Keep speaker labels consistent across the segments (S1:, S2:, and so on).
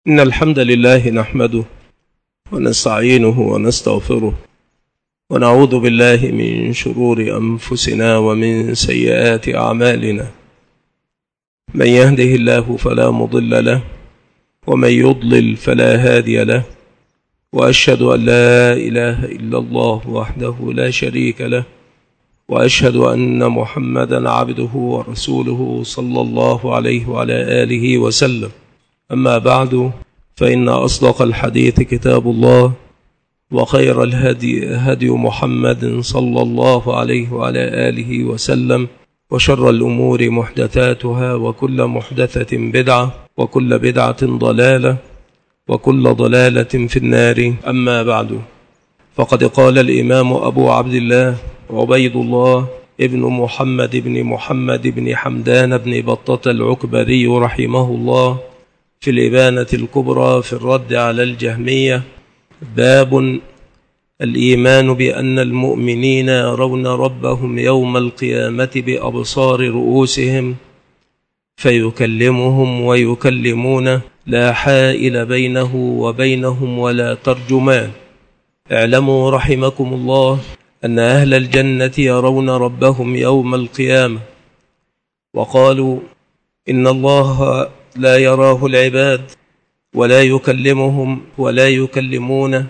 S1: إن الحمد لله نحمده ونستعينه ونستغفره ونعوذ بالله من شرور أنفسنا ومن سيئات أعمالنا. من يهده الله فلا مضل له ومن يضلل فلا هادي له، وأشهد أن لا إله إلا الله وحده لا شريك له، وأشهد أن محمدا عبده ورسوله صلى الله عليه وعلى آله وسلم. أما بعد، فإن أصدق الحديث كتاب الله، وخير الهدي هدي محمد صلى الله عليه وعلى آله وسلم، وشر الأمور محدثاتها، وكل محدثة بدعة، وكل بدعة ضلالة، وكل ضلالة في النار. أما بعد، فقد قال الإمام أبو عبد الله عبيد الله ابن محمد بن حمدان بن بطة العكبري رحمه الله في الإبانة الكبرى في الرد على الجهمية: باب الإيمان بأن المؤمنين يرون ربهم يوم القيامة بأبصار رؤوسهم فيكلمهم ويكلمونه، لا حائل بينه وبينهم ولا ترجمان. اعلموا رحمكم الله أن أهل الجنة يرون ربهم يوم القيامة. وقالوا إن الله لا يراه العباد ولا يكلمهم ولا يكلمونه،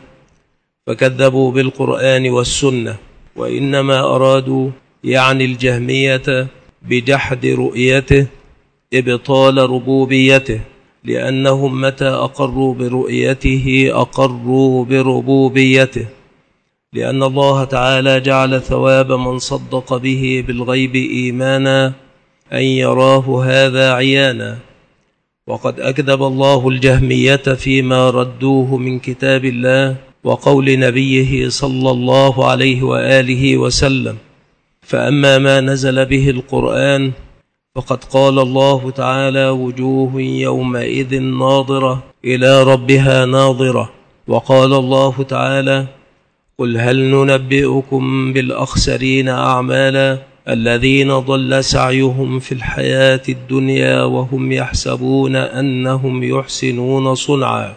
S1: فكذبوا بالقرآن والسنة، وإنما أرادوا يعني الجهمية بجحد رؤيته إبطال ربوبيته، لأنهم متى أقروا برؤيته أقروا بربوبيته، لأن الله تعالى جعل ثواب من صدق به بالغيب إيمانا أن يراه هذا عيانا. وقد أكذب الله الجهمية فيما ردوه من كتاب الله وقول نبيه صلى الله عليه وآله وسلم. فأما ما نزل به القرآن فقد قال الله تعالى: وجوه يومئذ ناظرة إلى ربها ناظرة. وقال الله تعالى: قل هل ننبئكم بالأخسرين أعمالا الذين ضل سعيهم في الحياة الدنيا وهم يحسبون أنهم يحسنون صنعا،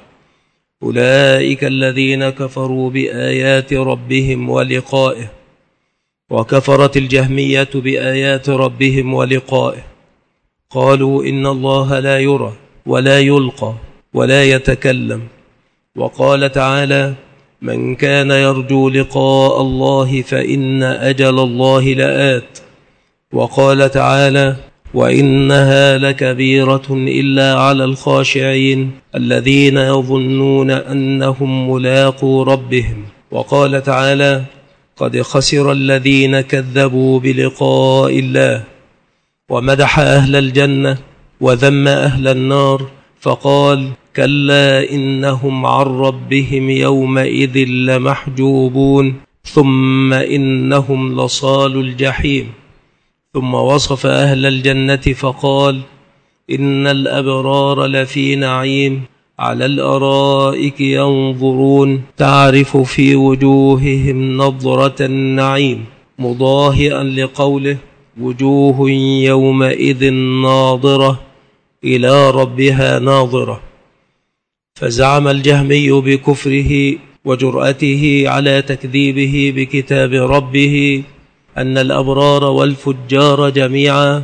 S1: أولئك الذين كفروا بآيات ربهم ولقائه. وكفرت الجهمية بآيات ربهم ولقائه، قالوا إن الله لا يرى ولا يلقى ولا يتكلم. وقال تعالى: من كان يرجو لقاء الله فإن أجل الله لآت. وقال تعالى: وإنها لكبيرة إلا على الخاشعين الذين يظنون أنهم ملاقو ربهم. وقال تعالى: قد خسر الذين كذبوا بلقاء الله. ومدح أهل الجنة وذم أهل النار، فقال: كلا إنهم عن ربهم يومئذ لمحجوبون، ثم إنهم لصال الجحيم. ثم وصف أهل الجنة فقال: إن الأبرار لفي نعيم على الأرائك ينظرون، تعرف في وجوههم نظرة النعيم، مضاهئا لقوله: وجوه يومئذ ناظرة إلى ربها ناظرة. فزعم الجهمي بكفره وجرأته على تكذيبه بكتاب ربه أن الأبرار والفجار جميعا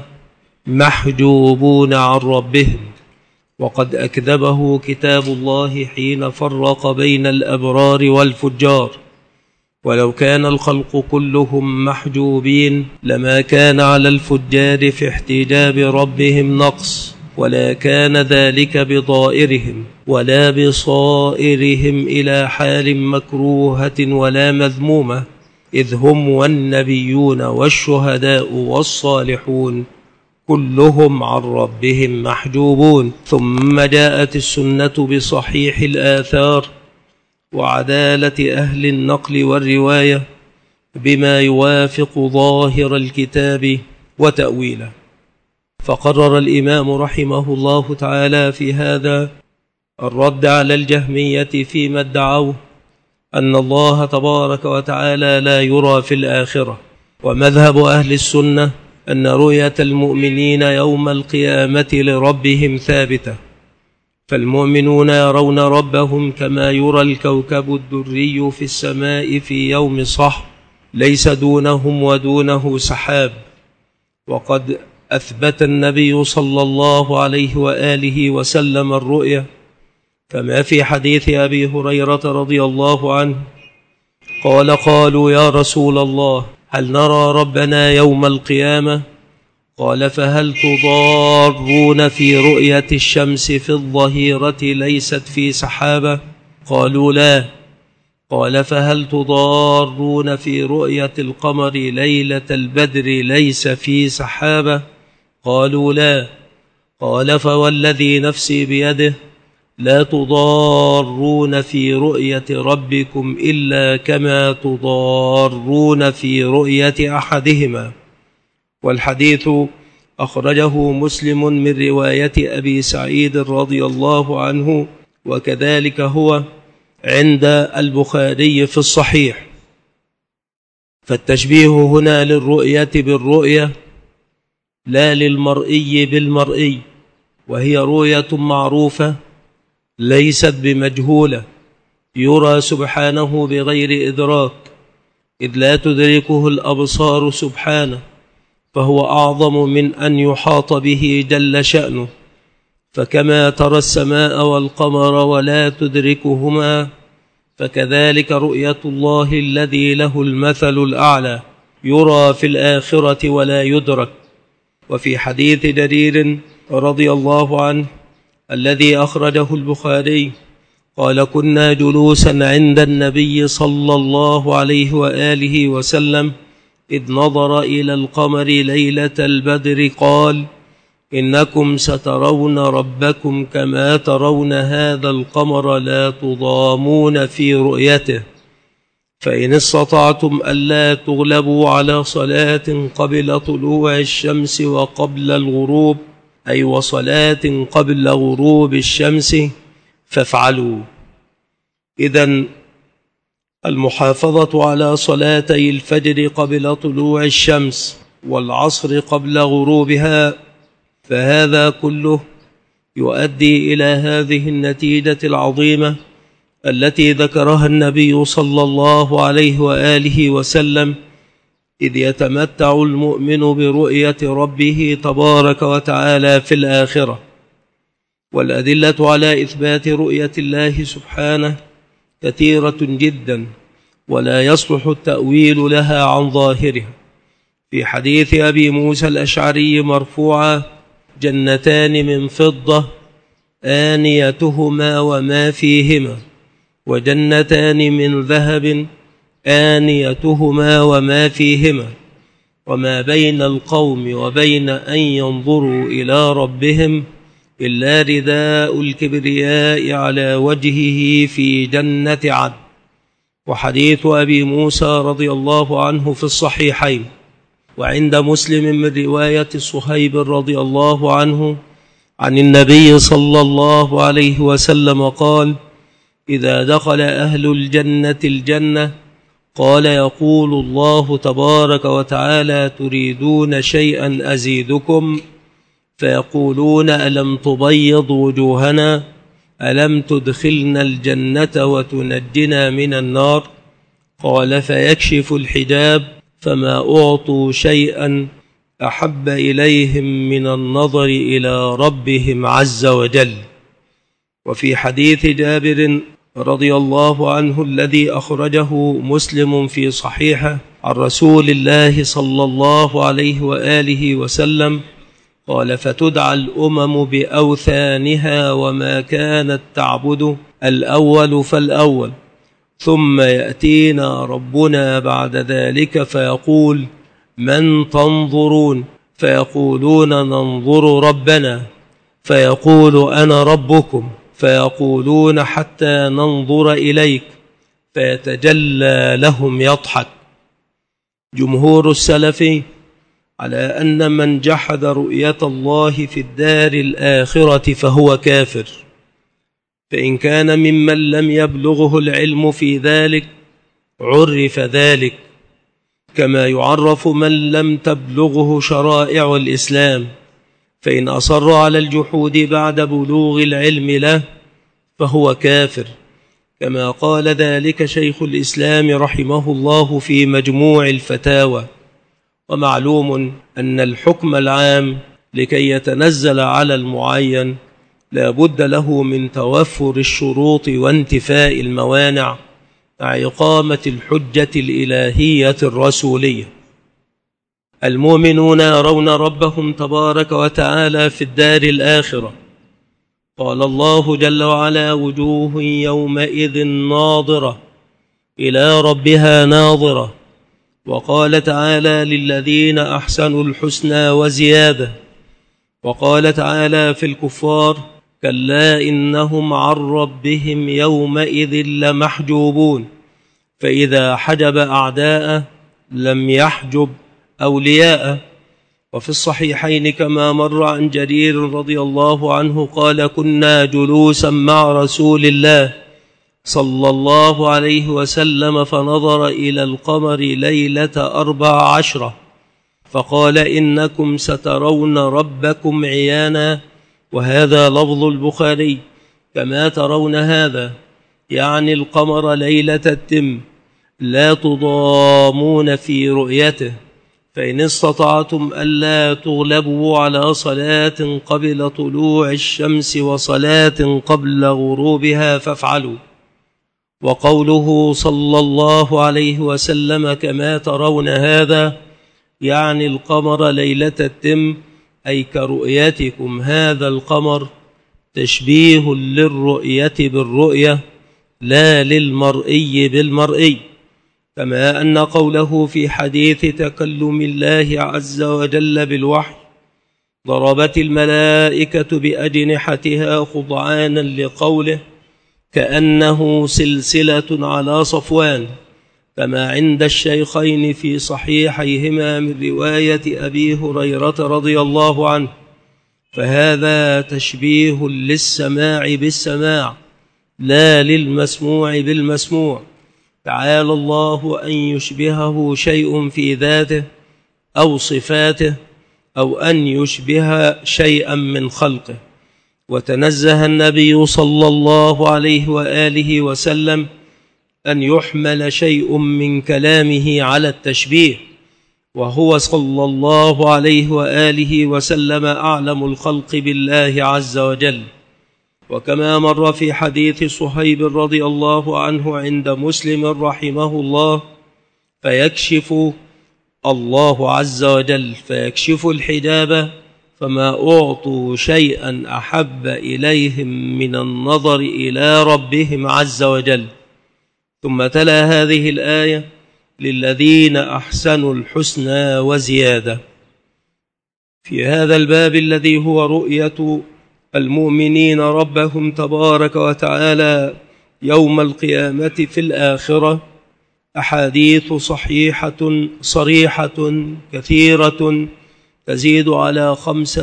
S1: محجوبون عن ربهم، وقد أكذبه كتاب الله حين فرق بين الأبرار والفجار. ولو كان الخلق كلهم محجوبين لما كان على الفجار في احتجاب ربهم نقص، ولا كان ذلك بضائرهم ولا بصائرهم إلى حال مكروهة ولا مذمومة، إذ هم والنبيون والشهداء والصالحون كلهم عن ربهم محجوبون. ثم جاءت السنة بصحيح الآثار وعدالة أهل النقل والرواية بما يوافق ظاهر الكتاب وتأويله. فقرر الإمام رحمه الله تعالى في هذا الرد على الجهمية فيما ادعوه أن الله تبارك وتعالى لا يرى في الآخرة. ومذهب أهل السنة أن رؤية المؤمنين يوم القيامة لربهم ثابتة، فالمؤمنون يرون ربهم كما يرى الكوكب الدري في السماء في يوم صح، ليس دونهم ودونه سحاب. وقد أثبت النبي صلى الله عليه وآله وسلم الرؤيا، كما في حديث أبي هريرة رضي الله عنه قال: قالوا يا رسول الله هل نرى ربنا يوم القيامة؟ قال: فهل تضارون في رؤية الشمس في الظهيرة ليست في سحابة؟ قالوا لا. قال: فهل تضارون في رؤية القمر ليلة البدر ليس في سحابة؟ قالوا لا. قال: فوالذي نفسي بيده لا تضارون في رؤية ربكم إلا كما تضارون في رؤية أحدهما. والحديث أخرجه مسلم من رواية أبي سعيد رضي الله عنه، وكذلك هو عند البخاري في الصحيح. فالتشبيه هنا للرؤية بالرؤية لا للمرئي بالمرئي، وهي رؤية معروفة ليست بمجهولة، يرى سبحانه بغير إدراك، إذ لا تدركه الأبصار سبحانه، فهو أعظم من أن يحاط به جل شأنه. فكما ترى السماء والقمر ولا تدركهما، فكذلك رؤية الله الذي له المثل الأعلى يرى في الآخرة ولا يدرك. وفي حديث جرير رضي الله عنه الذي أخرجه البخاري قال: كنا جلوسا عند النبي صلى الله عليه وآله وسلم إذ نظر إلى القمر ليلة البدر قال: إنكم سترون ربكم كما ترون هذا القمر لا تضامون في رؤيته، فإن استطعتم ألا تغلبوا على صلاة قبل طلوع الشمس وقبل الغروب، أي وصلاة قبل غروب الشمس، فافعلوا. إذن المحافظة على صلاتي الفجر قبل طلوع الشمس والعصر قبل غروبها، فهذا كله يؤدي إلى هذه النتيجة العظيمة التي ذكرها النبي صلى الله عليه وآله وسلم، إذ يتمتع المؤمن برؤية ربه تبارك وتعالى في الآخرة. والأدلة على إثبات رؤية الله سبحانه كثيرة جدا، ولا يصلح التأويل لها عن ظاهرها. في حديث أبي موسى الأشعري مرفوعا: جنتان من فضة آنيتهما وما فيهما، وجنتان من ذهب آنيتهما وما فيهما، وما بين القوم وبين أن ينظروا إلى ربهم إلا رداء الكبرياء على وجهه في جنة عدن. وحديث أبي موسى رضي الله عنه في الصحيحين، وعند مسلم من رواية صهيب رضي الله عنه عن النبي صلى الله عليه وسلم قال: إذا دخل أهل الجنة الجنة قال يقول الله تبارك وتعالى: تريدون شيئا أزيدكم؟ فيقولون: ألم تبيض وجوهنا؟ ألم تدخلنا الجنة وتنجنا من النار؟ قال: فيكشف الحجاب فما أعطوا شيئا أحب إليهم من النظر إلى ربهم عز وجل. وفي حديث جابر رضي الله عنه الذي أخرجه مسلم في صحيحه عن رسول الله صلى الله عليه وآله وسلم قال: فتدعى الأمم بأوثانها وما كانت تعبد الأول فالأول، ثم يأتينا ربنا بعد ذلك فيقول: من تنظرون؟ فيقولون: ننظر ربنا. فيقول: أنا ربكم. فيقولون: حتى ننظر إليك. فيتجلى لهم يضحك. جمهور السلف على أن من جحد رؤية الله في الدار الآخرة فهو كافر، فإن كان ممن لم يبلغه العلم في ذلك عرف ذلك، كما يعرف من لم تبلغه شرائع الإسلام، فإن أصر على الجحود بعد بلوغ العلم له فهو كافر، كما قال ذلك شيخ الإسلام رحمه الله في مجموع الفتاوى. ومعلوم أن الحكم العام لكي يتنزل على المعين لا بد له من توفر الشروط وانتفاء الموانع مع إقامة الحجة الإلهية الرسولية. المؤمنون يرون ربهم تبارك وتعالى في الدار الآخرة. قال الله جل وعلا: وجوه يومئذ ناظرة إلى ربها ناظرة. وقال تعالى: للذين أحسنوا الحسنى وزيادة. وقال تعالى في الكفار: كلا إنهم عن ربهم يومئذ لمحجوبون. فإذا حجب أعداءه لم يحجب أولياءه. وفي الصحيحين كما مر عن جرير رضي الله عنه قال: كنا جلوسا مع رسول الله صلى الله عليه وسلم فنظر إلى القمر ليلة 14 فقال: إنكم سترون ربكم عيانا. وهذا لفظ البخاري: كما ترون هذا، يعني القمر ليلة التم، لا تضامون في رؤيته، فإن استطعتم ألا تغلبوا على صلاة قبل طلوع الشمس وصلاة قبل غروبها فافعلوا. وقوله صلى الله عليه وسلم: كما ترون هذا، يعني القمر ليلة التم، أي كرؤيتكم هذا القمر، تشبيه للرؤية بالرؤية لا للمرئي بالمرئي. كما أن قوله في حديث تكلم الله عز وجل بالوحي: ضربت الملائكة بأجنحتها خضعانا لقوله كأنه سلسلة على صفوان، كما عند الشيخين في صحيحيهما من رواية أبي هريرة رضي الله عنه. فهذا تشبيه للسماع بالسماع لا للمسموع بالمسموع. تعالى الله أن يشبهه شيء في ذاته أو صفاته، أو أن يشبه شيئا من خلقه. وتنزه النبي صلى الله عليه وآله وسلم أن يحمل شيء من كلامه على التشبيه، وهو صلى الله عليه وآله وسلم أعلم الخلق بالله عز وجل. وكما مر في حديث صهيب رضي الله عنه عند مسلم رحمه الله: فيكشف الله عز وجل فيكشف الحجاب فما أعطوا شيئا أحب إليهم من النظر إلى ربهم عز وجل. ثم تلا هذه الآية: للذين أحسنوا الحسنى وزيادة. في هذا الباب الذي هو رؤية المؤمنين ربهم تبارك وتعالى يوم القيامة في الآخرة أحاديث صحيحة صريحة كثيرة تزيد على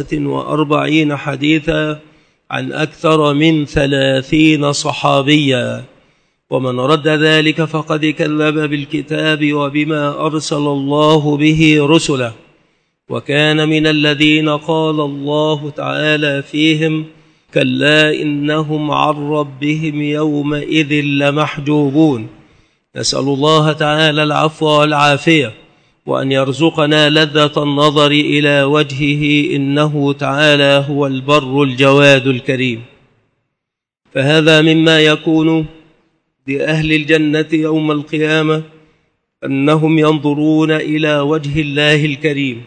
S1: 45 حديثا عن أكثر من 30 صحابيا. ومن رد ذلك فقد كذب بالكتاب وبما أرسل الله به رسله، وكان من الذين قال الله تعالى فيهم: كلا إنهم عن ربهم يومئذ لمحجوبون. نسأل الله تعالى العفو والعافية، وأن يرزقنا لذة النظر إلى وجهه، إنه تعالى هو البر الجواد الكريم. فهذا مما يكون لأهل الجنة يوم القيامة، أنهم ينظرون إلى وجه الله الكريم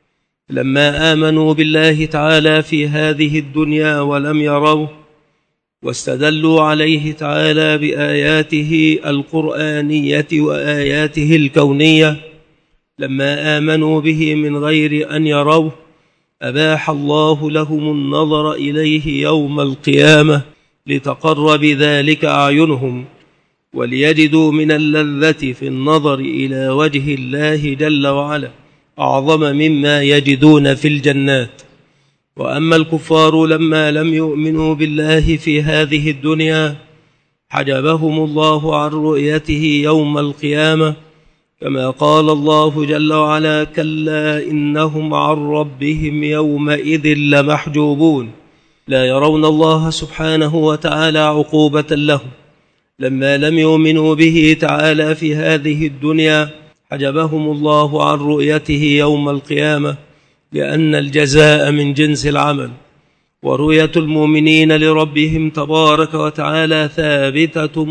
S1: لما آمنوا بالله تعالى في هذه الدنيا ولم يروه، واستدلوا عليه تعالى بآياته القرآنية وآياته الكونية. لما آمنوا به من غير أن يروه أباح الله لهم النظر إليه يوم القيامة لتقر بذلك أعينهم، وليجدوا من اللذة في النظر إلى وجه الله جل وعلا أعظم مما يجدون في الجنات. وأما الكفار لما لم يؤمنوا بالله في هذه الدنيا حجبهم الله عن رؤيته يوم القيامة، كما قال الله جل وعلا: كلا إنهم عن ربهم يومئذ لمحجوبون. لا يرون الله سبحانه وتعالى عقوبة لهم لما لم يؤمنوا به تعالى في هذه الدنيا، حجبهم الله عن رؤيته يوم القيامة، لأن الجزاء من جنس العمل. ورؤية المؤمنين لربهم تبارك وتعالى ثابتة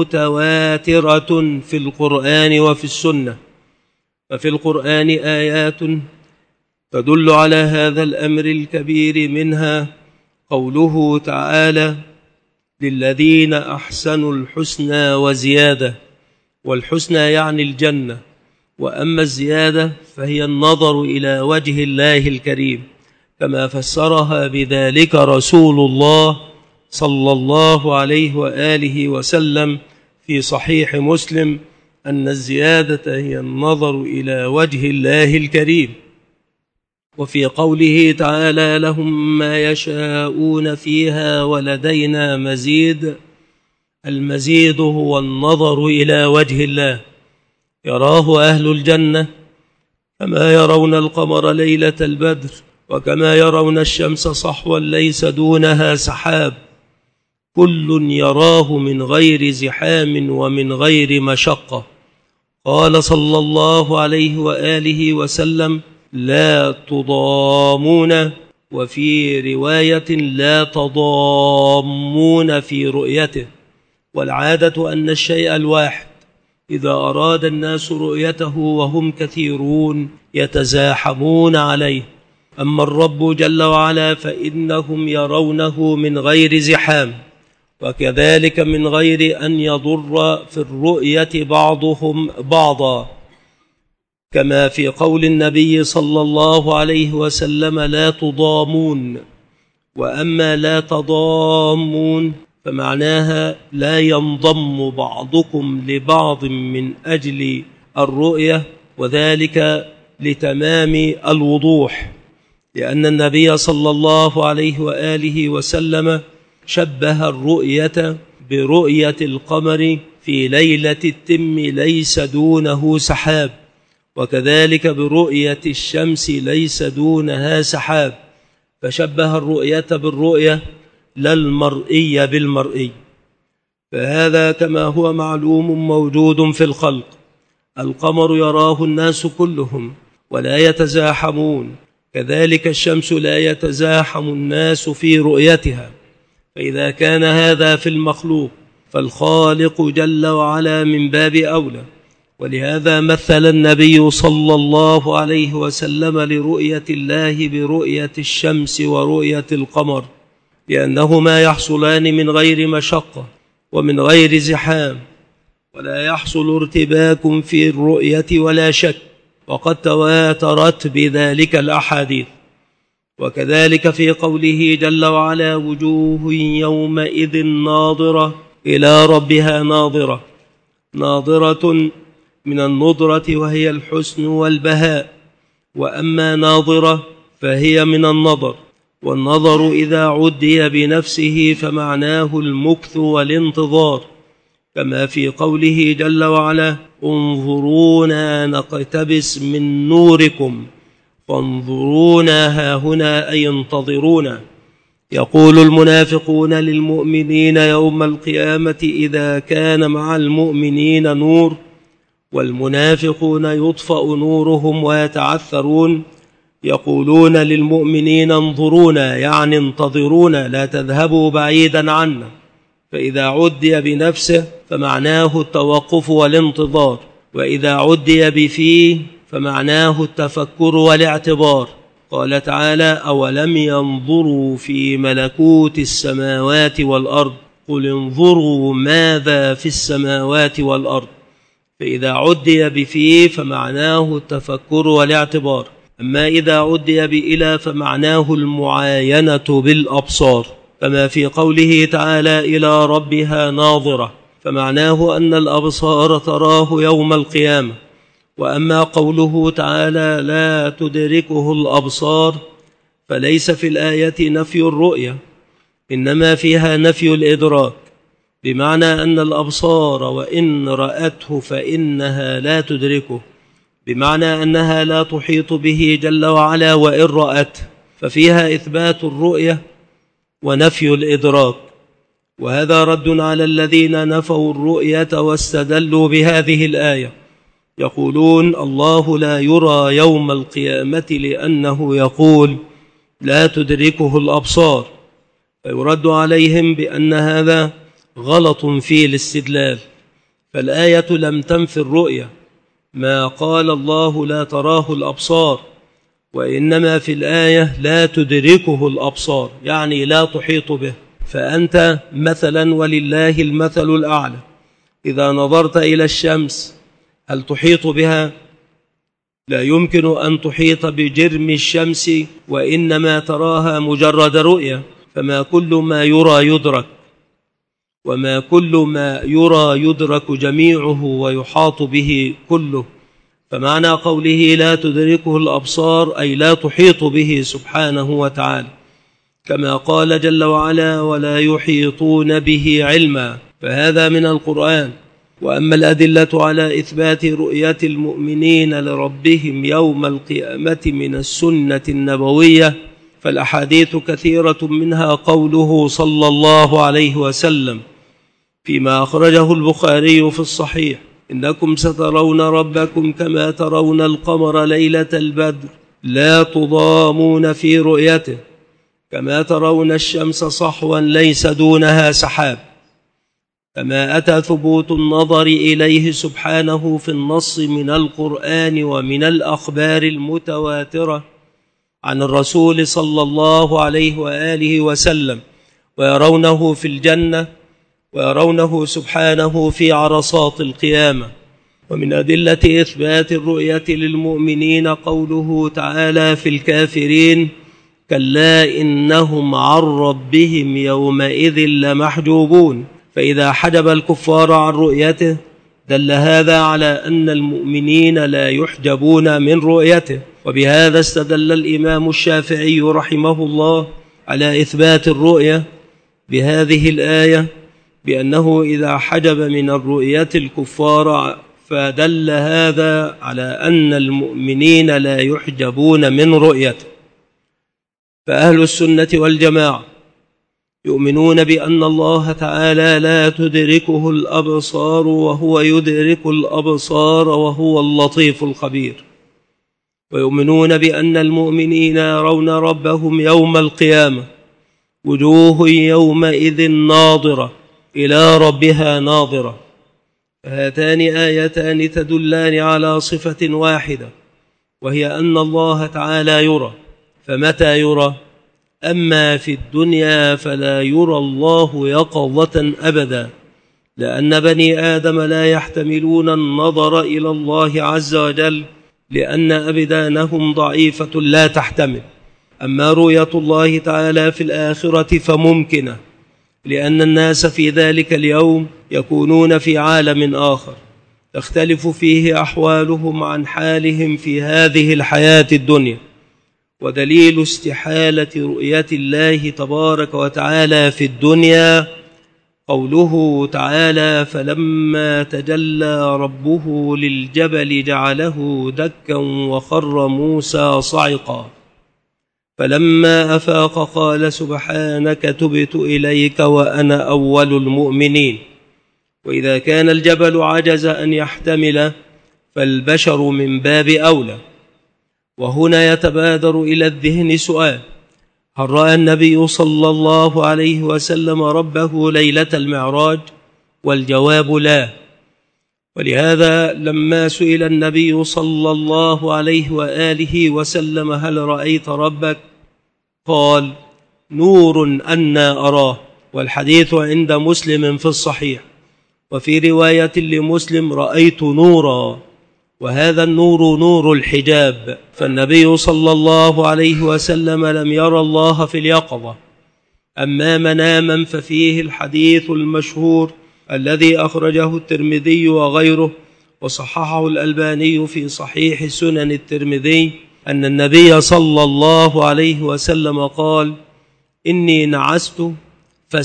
S1: متواترة في القرآن وفي السنة. ففي القرآن آيات تدل على هذا الأمر الكبير، منها قوله تعالى: للذين أحسنوا الحسنى وزيادة. والحسنى يعني الجنة، وأما الزيادة فهي النظر إلى وجه الله الكريم، كما فسرها بذلك رسول الله صلى الله عليه وآله وسلم في صحيح مسلم، أن الزيادة هي النظر إلى وجه الله الكريم. وفي قوله تعالى: لهم ما يشاءون فيها ولدينا مزيد. المزيد هو النظر إلى وجه الله، يراه أهل الجنة كما يرون القمر ليلة البدر، وكما يرون الشمس صحوا ليس دونها سحاب، كل يراه من غير زحام ومن غير مشقة. قال صلى الله عليه وآله وسلم: لا تضامون، وفي رواية لا تضامون في رؤيته. والعادة أن الشيء الواحد إذا أراد الناس رؤيته وهم كثيرون يتزاحمون عليه، أما الرب جل وعلا فإنهم يرونه من غير زحام، وكذلك من غير أن يضر في الرؤية بعضهم بعضا، كما في قول النبي صلى الله عليه وسلم: لا تضامون. وأما لا تضامون فمعناها لا ينضم بعضكم لبعض من أجل الرؤية، وذلك لتمام الوضوح، لأن النبي صلى الله عليه وآله وسلم شبه الرؤية برؤية القمر في ليلة التم ليس دونه سحاب، وكذلك برؤية الشمس ليس دونها سحاب، فشبه الرؤية بالرؤية لا المرئي بالمرئي. فهذا كما هو معلوم موجود في الخلق، القمر يراه الناس كلهم ولا يتزاحمون، كذلك الشمس لا يتزاحم الناس في رؤيتها. فإذا كان هذا في المخلوق فالخالق جل وعلا من باب أولى. ولهذا مثل النبي صلى الله عليه وسلم لرؤية الله برؤية الشمس ورؤية القمر، لأنهما يحصلان من غير مشقة ومن غير زحام، ولا يحصل ارتباك في الرؤية ولا شك، وقد تواترت بذلك الأحاديث. وكذلك في قوله جل وعلا: وجوه يومئذ ناظرة إلى ربها ناظرة. ناظرة من النضرة وهي الحسن والبهاء، وأما ناظرة فهي من النظر، والنظر إذا عدي بنفسه فمعناه المكث والانتظار، كما في قوله جل وعلا: انظرونا نقتبس من نوركم فانظرونا هاهنا أي انتظرونا. يقول المنافقون للمؤمنين يوم القيامة إذا كان مع المؤمنين نور والمنافقون يطفأ نورهم ويتعثرون، يقولون للمؤمنين انظرونا يعني انتظرونا لا تذهبوا بعيدا عنا. فإذا عدي بنفسه فمعناه التوقف والانتظار، وإذا عدي بفيه فمعناه التفكر والاعتبار. قال تعالى: أولم ينظروا في ملكوت السماوات والأرض قل انظروا ماذا في السماوات والأرض. فإذا عدي بفيه فمعناه التفكر والاعتبار، أما إذا عدي بإلى فمعناه المعاينة بالأبصار، كما في قوله تعالى: إلى ربها ناظرة، فمعناه أن الأبصار تراه يوم القيامة. وأما قوله تعالى: لا تدركه الأبصار، فليس في الآية نفي الرؤية، إنما فيها نفي الإدراك، بمعنى أن الأبصار وإن رأته فإنها لا تدركه، بمعنى أنها لا تحيط به جل وعلا وإن رأت، ففيها إثبات الرؤية ونفي الإدراك. وهذا رد على الذين نفوا الرؤية واستدلوا بهذه الآية، يقولون الله لا يرى يوم القيامة لأنه يقول لا تدركه الأبصار، فيرد عليهم بأن هذا غلط في الاستدلال، فالآية لم تنفي الرؤية ما قال الله لا تراه الأبصار، وإنما في الآية لا تدركه الأبصار، يعني لا تحيط به. فأنت مثلا ولله المثل الأعلى إذا نظرت إلى الشمس هل تحيط بها؟ لا يمكن أن تحيط بجرم الشمس، وإنما تراها مجرد رؤية، فما كل ما يرى يدرك، وما كل ما يرى يدرك جميعه ويحاط به كله. فمعنى قوله لا تدركه الأبصار أي لا تحيط به سبحانه وتعالى، كما قال جل وعلا ولا يحيطون به علما، فهذا من القرآن. وأما الأدلة على إثبات رؤية المؤمنين لربهم يوم القيامة من السنة النبوية فالأحاديث كثيرة، منها قوله صلى الله عليه وسلم فيما أخرجه البخاري في الصحيح إنكم سترون ربكم كما ترون القمر ليلة البدر لا تضامون في رؤيته كما ترون الشمس صحوا ليس دونها سحاب. كما أتى ثبوت النظر إليه سبحانه في النص من القرآن ومن الأخبار المتواترة عن الرسول صلى الله عليه وآله وسلم، ويرونه في الجنة ويرونه سبحانه في عرصات القيامة. ومن أدلة إثبات الرؤية للمؤمنين قوله تعالى في الكافرين كلا إنهم عن ربهم يومئذ لمحجوبون، فإذا حجب الكفار عن رؤيته دل هذا على أن المؤمنين لا يحجبون من رؤيته. وبهذا استدل الإمام الشافعي رحمه الله على إثبات الرؤية بهذه الآية بأنه إذا حجب من الرؤية الكفار، فدل هذا على أن المؤمنين لا يحجبون من رؤيته. فأهل السنة والجماعة يؤمنون بأن الله تعالى لا تدركه الأبصار وهو يدرك الأبصار وهو اللطيف الخبير، ويؤمنون بأن المؤمنين يرون ربهم يوم القيامة وجوه يومئذ ناظرة إلى ربها ناظرة. هاتان آيتان تدلان على صفة واحدة، وهي أن الله تعالى يرى. فمتى يرى؟ أما في الدنيا فلا يرى الله يقظة أبدا، لأن بني آدم لا يحتملون النظر إلى الله عز وجل، لأن أبدانهم ضعيفة لا تحتمل. أما رؤية الله تعالى في الآخرة فممكنة، لأن الناس في ذلك اليوم يكونون في عالم آخر تختلف فيه أحوالهم عن حالهم في هذه الحياة الدنيا. ودليل استحالة رؤية الله تبارك وتعالى في الدنيا قوله تعالى فلما تجلى ربه للجبل جعله دكا وخر موسى صعقا فلما أفاق قال سبحانك تبت إليك وأنا أول المؤمنين. وإذا كان الجبل عجز أن يحتمل فالبشر من باب أولى. وهنا يتبادر إلى الذهن سؤال: هل رأى النبي صلى الله عليه وسلم ربه ليلة المعراج؟ والجواب لا. ولهذا لما سئل النبي صلى الله عليه وآله وسلم هل رأيت ربك؟ قال نور أنا أراه، والحديث عند مسلم في الصحيح. وفي رواية لمسلم رأيت نورا، وهذا النور نور الحجاب. فالنبي صلى الله عليه وسلم لم يرى الله في اليقظة. أما مناما ففيه الحديث المشهور الذي أخرجه الترمذي وغيره وصححه الألباني في صحيح سنن الترمذي أن النبي صلى الله عليه وسلم قال إني نعست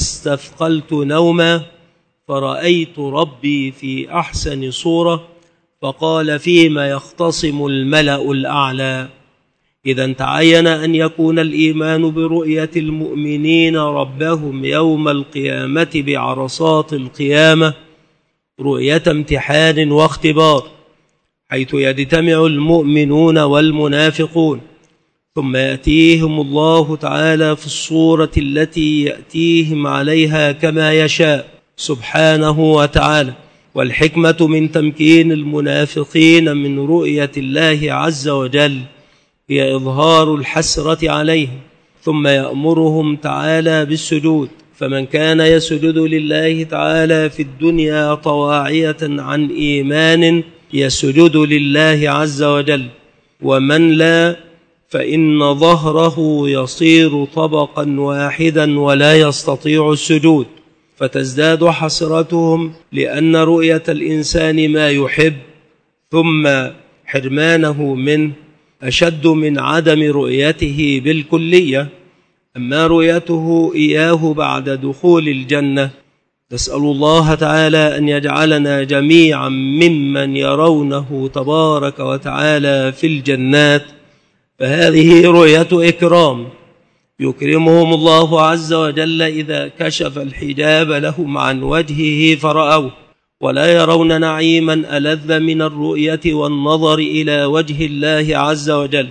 S1: فاستثقلت نوما فرأيت ربي في أحسن صورة فقال: فيما يختصم الملأ الأعلى. إذا تعين أن يكون الإيمان برؤية المؤمنين ربهم يوم القيامة بعرصات القيامة رؤية امتحان واختبار، حيث يجتمع المؤمنون والمنافقون، ثم يأتيهم الله تعالى في الصورة التي يأتيهم عليها كما يشاء سبحانه وتعالى. والحكمة من تمكين المنافقين من رؤية الله عز وجل هي إظهار الحسرة عليهم، ثم يأمرهم تعالى بالسجود. فمن كان يسجد لله تعالى في الدنيا طواعية عن إيمان يسجد لله عز وجل، ومن لا فإن ظهره يصير طبقا واحدا ولا يستطيع السجود، فتزداد حسرتهم لأن رؤية الإنسان ما يحب ثم حرمانه منه أشد من عدم رؤيته بالكلية. أما رؤيته إياه بعد دخول الجنة، نسأل الله تعالى أن يجعلنا جميعا ممن يرونه تبارك وتعالى في الجنات، فهذه رؤية إكرام يكرمهم الله عز وجل إذا كشف الحجاب لهم عن وجهه فرأوه، ولا يرون نعيما ألذ من الرؤية والنظر إلى وجه الله عز وجل.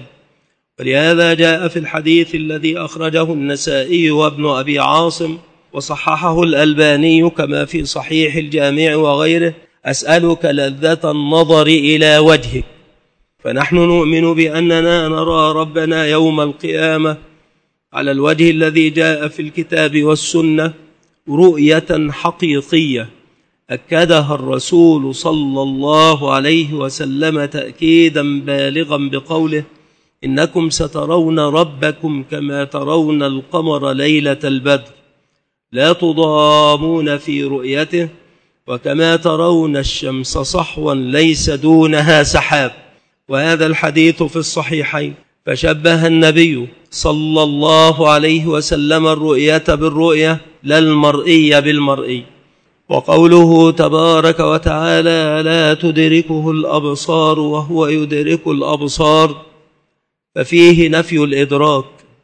S1: ولهذا جاء في الحديث الذي أخرجه النسائي وابن أبي عاصم وصححه الألباني كما في صحيح الجامع وغيره: أسألك لذة النظر إلى وجهك. فنحن نؤمن بأننا نرى ربنا يوم القيامة على الوجه الذي جاء في الكتاب والسنة رؤية حقيقية أكدها الرسول صلى الله عليه وسلم تأكيدا بالغا بقوله: إنكم سترون ربكم كما ترون القمر ليلة البدر لا تضامون في رؤيته، وكما ترون الشمس صحوا ليس دونها سحاب. وهذا الحديث في الصحيحين. فشبه النبي صلى الله عليه وسلم الرؤية بالرؤية لا المرئي بالمرئي. وقوله تبارك وتعالى: لا تدركه الأبصار وهو يدرك الأبصار، ففيه نفي الإدراك،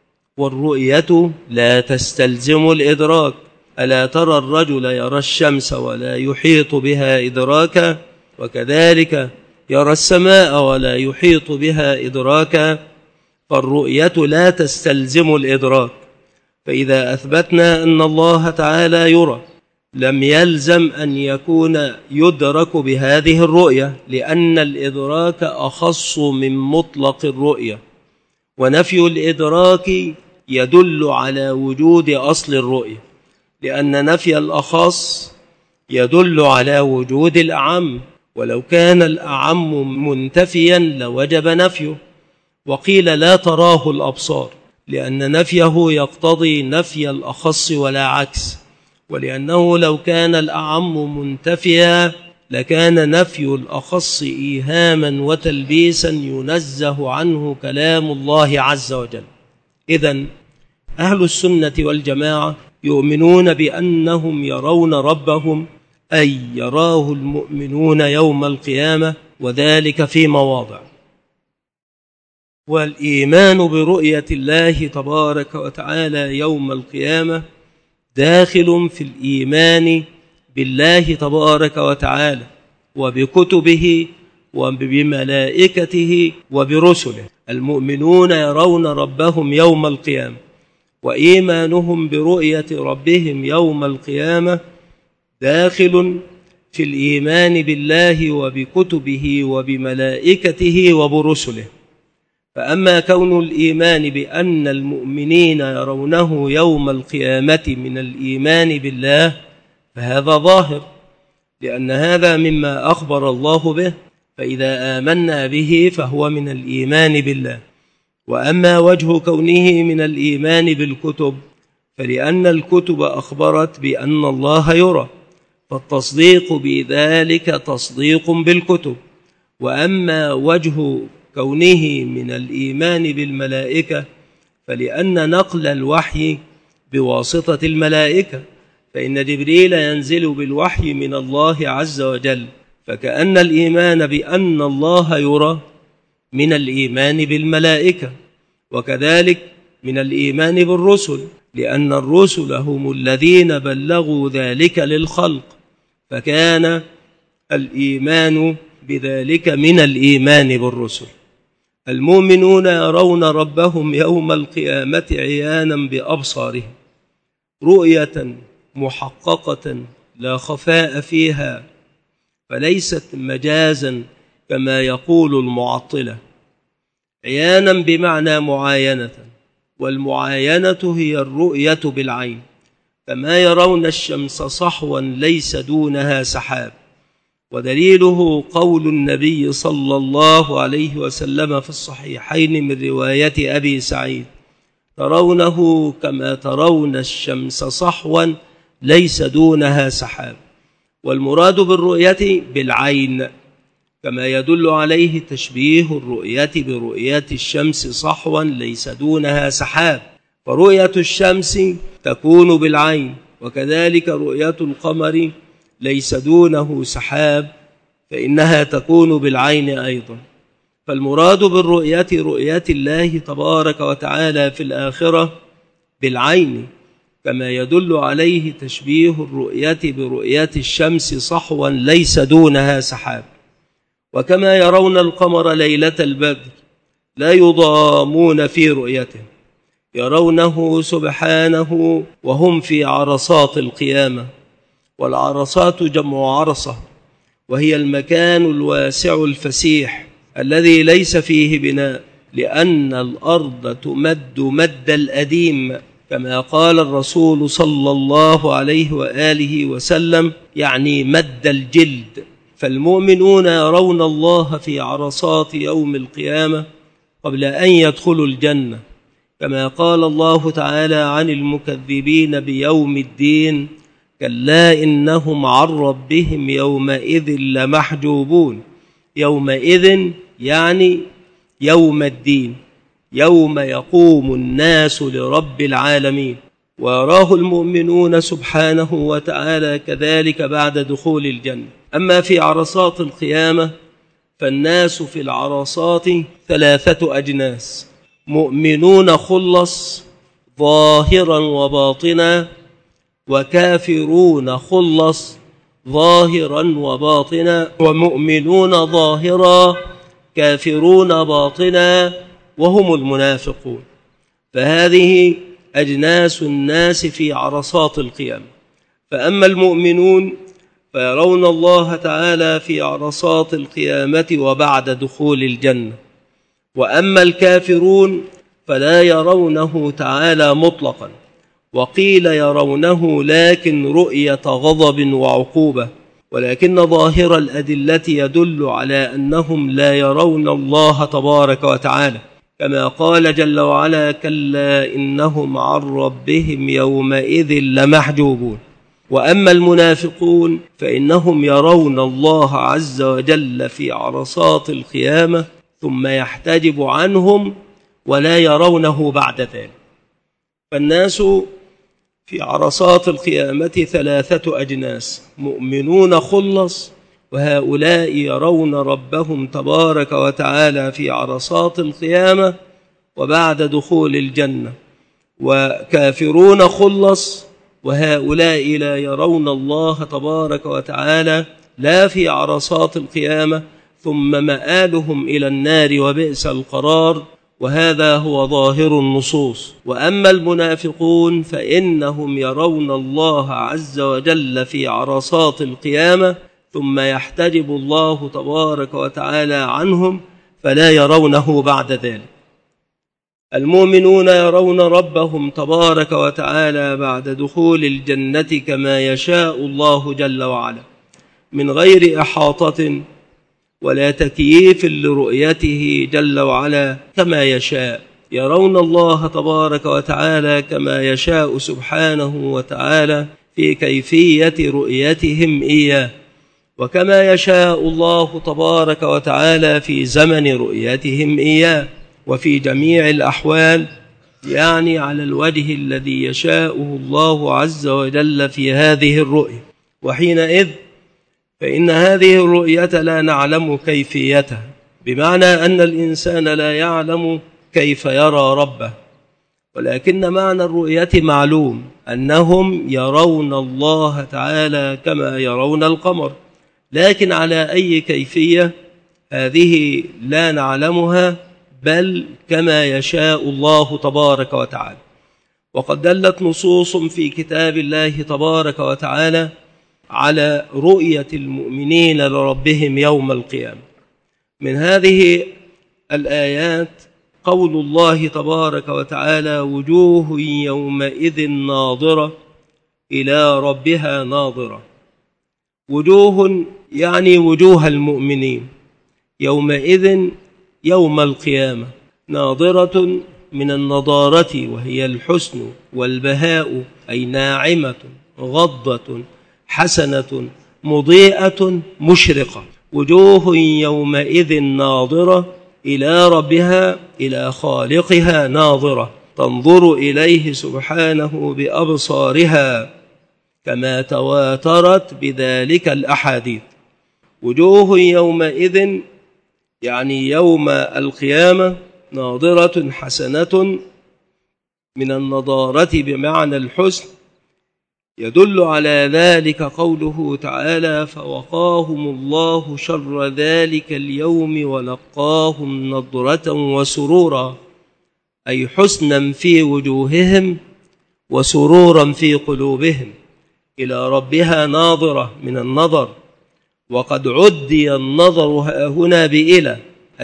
S1: والرؤية لا تستلزم الإدراك. ألا ترى الرجل يرى الشمس ولا يحيط بها إدراكا، وكذلك يرى السماء ولا يحيط بها إدراكا، فالرؤية لا تستلزم الإدراك. فإذا أثبتنا أن الله تعالى يرى لم يلزم أن يكون يدرك بهذه الرؤية، لأن الإدراك أخص من مطلق الرؤية، ونفي الإدراك يدل على وجود أصل الرؤية، لأن نفي الأخص يدل على وجود الأعم، ولو كان الأعم منتفيا لوجب نفيه. وقيل لا تراه الأبصار، لأن نفيه يقتضي نفي الأخص ولا عكس، ولأنه لو كان الأعم منتفيا لكان نفي الأخص إيهاما وتلبيسا ينزه عنه كلام الله عز وجل. إذن أهل السنة والجماعة يؤمنون بأنهم يرون ربهم، أي يراه المؤمنون يوم القيامة، وذلك في مواضع. والإيمان برؤية الله تبارك وتعالى يوم القيامة داخل في الإيمان بالله تبارك وتعالى وبكتبه وبملائكته وبرسله. المؤمنون يرون ربهم يوم القيامة، وإيمانهم برؤية ربهم يوم القيامة داخل في الإيمان بالله وبكتبه وبملائكته وبرسله. فأما كون الإيمان بأن المؤمنين يرونه يوم القيامة من الإيمان بالله فهذا ظاهر، لأن هذا مما أخبر الله به، فإذا آمنا به فهو من الإيمان بالله. وأما وجه كونه من الإيمان بالكتب فلأن الكتب أخبرت بأن الله يرى، فالتصديق بذلك تصديق بالكتب. وأما وجه كونه من الإيمان بالملائكة فلأن نقل الوحي بواسطة الملائكة، فإن جبريل ينزل بالوحي من الله عز وجل، فكأن الإيمان بأن الله يرى من الإيمان بالملائكة، وكذلك من الإيمان بالرسل، لأن الرسل هم الذين بلغوا ذلك للخلق، فكان الإيمان بذلك من الإيمان بالرسل. المؤمنون يرون ربهم يوم القيامة عيانا بأبصارهم رؤية محققة لا خفاء فيها، فليست مجازا كما يقول المعطلة. عيانا بمعنى معاينة، والمعاينة هي الرؤية بالعين، كما يرون الشمس صحوا ليس دونها سحاب. ودليله قول النبي صلى الله عليه وسلم في الصحيحين من رواية أبي سعيد: ترونه كما ترون الشمس صحوا ليس دونها سحاب. والمراد بالرؤية بالعين، كما يدل عليه تشبيه الرؤية برؤية الشمس صحوا ليس دونها سحاب، فرؤية الشمس تكون بالعين، وكذلك رؤية القمر ليس دونه سحاب فإنها تكون بالعين أيضا. فالمراد بالرؤية رؤية الله تبارك وتعالى في الآخرة بالعين، كما يدل عليه تشبيه الرؤية برؤية الشمس صحوا ليس دونها سحاب. وكما يرون القمر ليلة البدر لا يضامون في رؤيته، يرونه سبحانه وهم في عرصات القيامة. والعرصات جمع عرصة، وهي المكان الواسع الفسيح الذي ليس فيه بناء، لأن الأرض تمد مد الأديم، كما قال الرسول صلى الله عليه وآله وسلم، يعني مد الجلد. فالمؤمنون يرون الله في عرصات يوم القيامة قبل أن يدخلوا الجنة، كما قال الله تعالى عن المكذبين بيوم الدين: كلا إنهم عن ربهم يومئذ لمحجوبون. يومئذ يعني يوم الدين، يوم يقوم الناس لرب العالمين، ويراه المؤمنون سبحانه وتعالى كذلك بعد دخول الجنة. أما في عرصات القيامة فالناس في العرصات 3 أجناس: مؤمنون خلص ظاهرا وباطنا، وكافرون خلص ظاهرا وباطنا، ومؤمنون ظاهرا كافرون باطنا، وهم المنافقون. فهذه أجناس الناس في عرصات القيامة. فأما المؤمنون فيرون الله تعالى في عرصات القيامة وبعد دخول الجنة، وأما الكافرون فلا يرونه تعالى مطلقا، وقيل يرونه لكن رؤية غضب وعقوبة، ولكن ظاهر الأدلة يدل على أنهم لا يرون الله تبارك وتعالى، كما قال جل وعلا: كلا إنهم عن ربهم يومئذ لمحجوبون. وأما المنافقون فإنهم يرون الله عز وجل في عرصات القيامة ثم يحتجب عنهم ولا يرونه بعد ذلك. فالناس في عرصات القيامة 3 أجناس: مؤمنون خلص، وهؤلاء يرون ربهم تبارك وتعالى في عرصات القيامة وبعد دخول الجنة، وكافرون خلص، وهؤلاء لا يرون الله تبارك وتعالى لا في عرصات القيامة، ثم مآلهم إلى النار وبئس القرار، وهذا هو ظاهر النصوص. وأما المنافقون فإنهم يرون الله عز وجل في عرصات القيامة ثم يحتجب الله تبارك وتعالى عنهم فلا يرونه بعد ذلك. المؤمنون يرون ربهم تبارك وتعالى بعد دخول الجنة كما يشاء الله جل وعلا، من غير إحاطة ولا تكييف لرؤيته جل وعلا، كما يشاء. يرون الله تبارك وتعالى كما يشاء سبحانه وتعالى في كيفية رؤيتهم إياه، وكما يشاء الله تبارك وتعالى في زمن رؤيتهم إياه، وفي جميع الأحوال، يعني على الوجه الذي يشاءه الله عز وجل في هذه الرؤية. وحينئذ فإن هذه الرؤية لا نعلم كيفيتها، بمعنى أن الإنسان لا يعلم كيف يرى ربه، ولكن معنى الرؤية معلوم، أنهم يرون الله تعالى كما يرون القمر، لكن على أي كيفية هذه لا نعلمها، بل كما يشاء الله تبارك وتعالى. وقد دلت نصوص في كتاب الله تبارك وتعالى على رؤية المؤمنين لربهم يوم القيامة. من هذه الآيات قول الله تبارك وتعالى: وجوه يومئذ ناظرة إلى ربها ناظرة. وجوه يعني وجوه المؤمنين يومئذ يوم القيامة ناظرة من النضارة، وهي الحسن والبهاء، أي ناعمة غضة حسنة مضيئة مشرقة. وجوه يومئذ ناظرة إلى ربها، إلى خالقها ناظرة، تنظر إليه سبحانه بأبصارها، كما تواترت بذلك الأحاديث. وجوه يومئذ يعني يوم القيامة ناظرة حسنة من النضارة بمعنى الحسن، يدل على ذلك قوله تعالى: فوقاهم الله شر ذلك اليوم ولقاهم نضرة وسرورا، أي حسنا في وجوههم وسرورا في قلوبهم. إلى ربها ناظرة من النظر، وقد عدي النظر هنا بإلى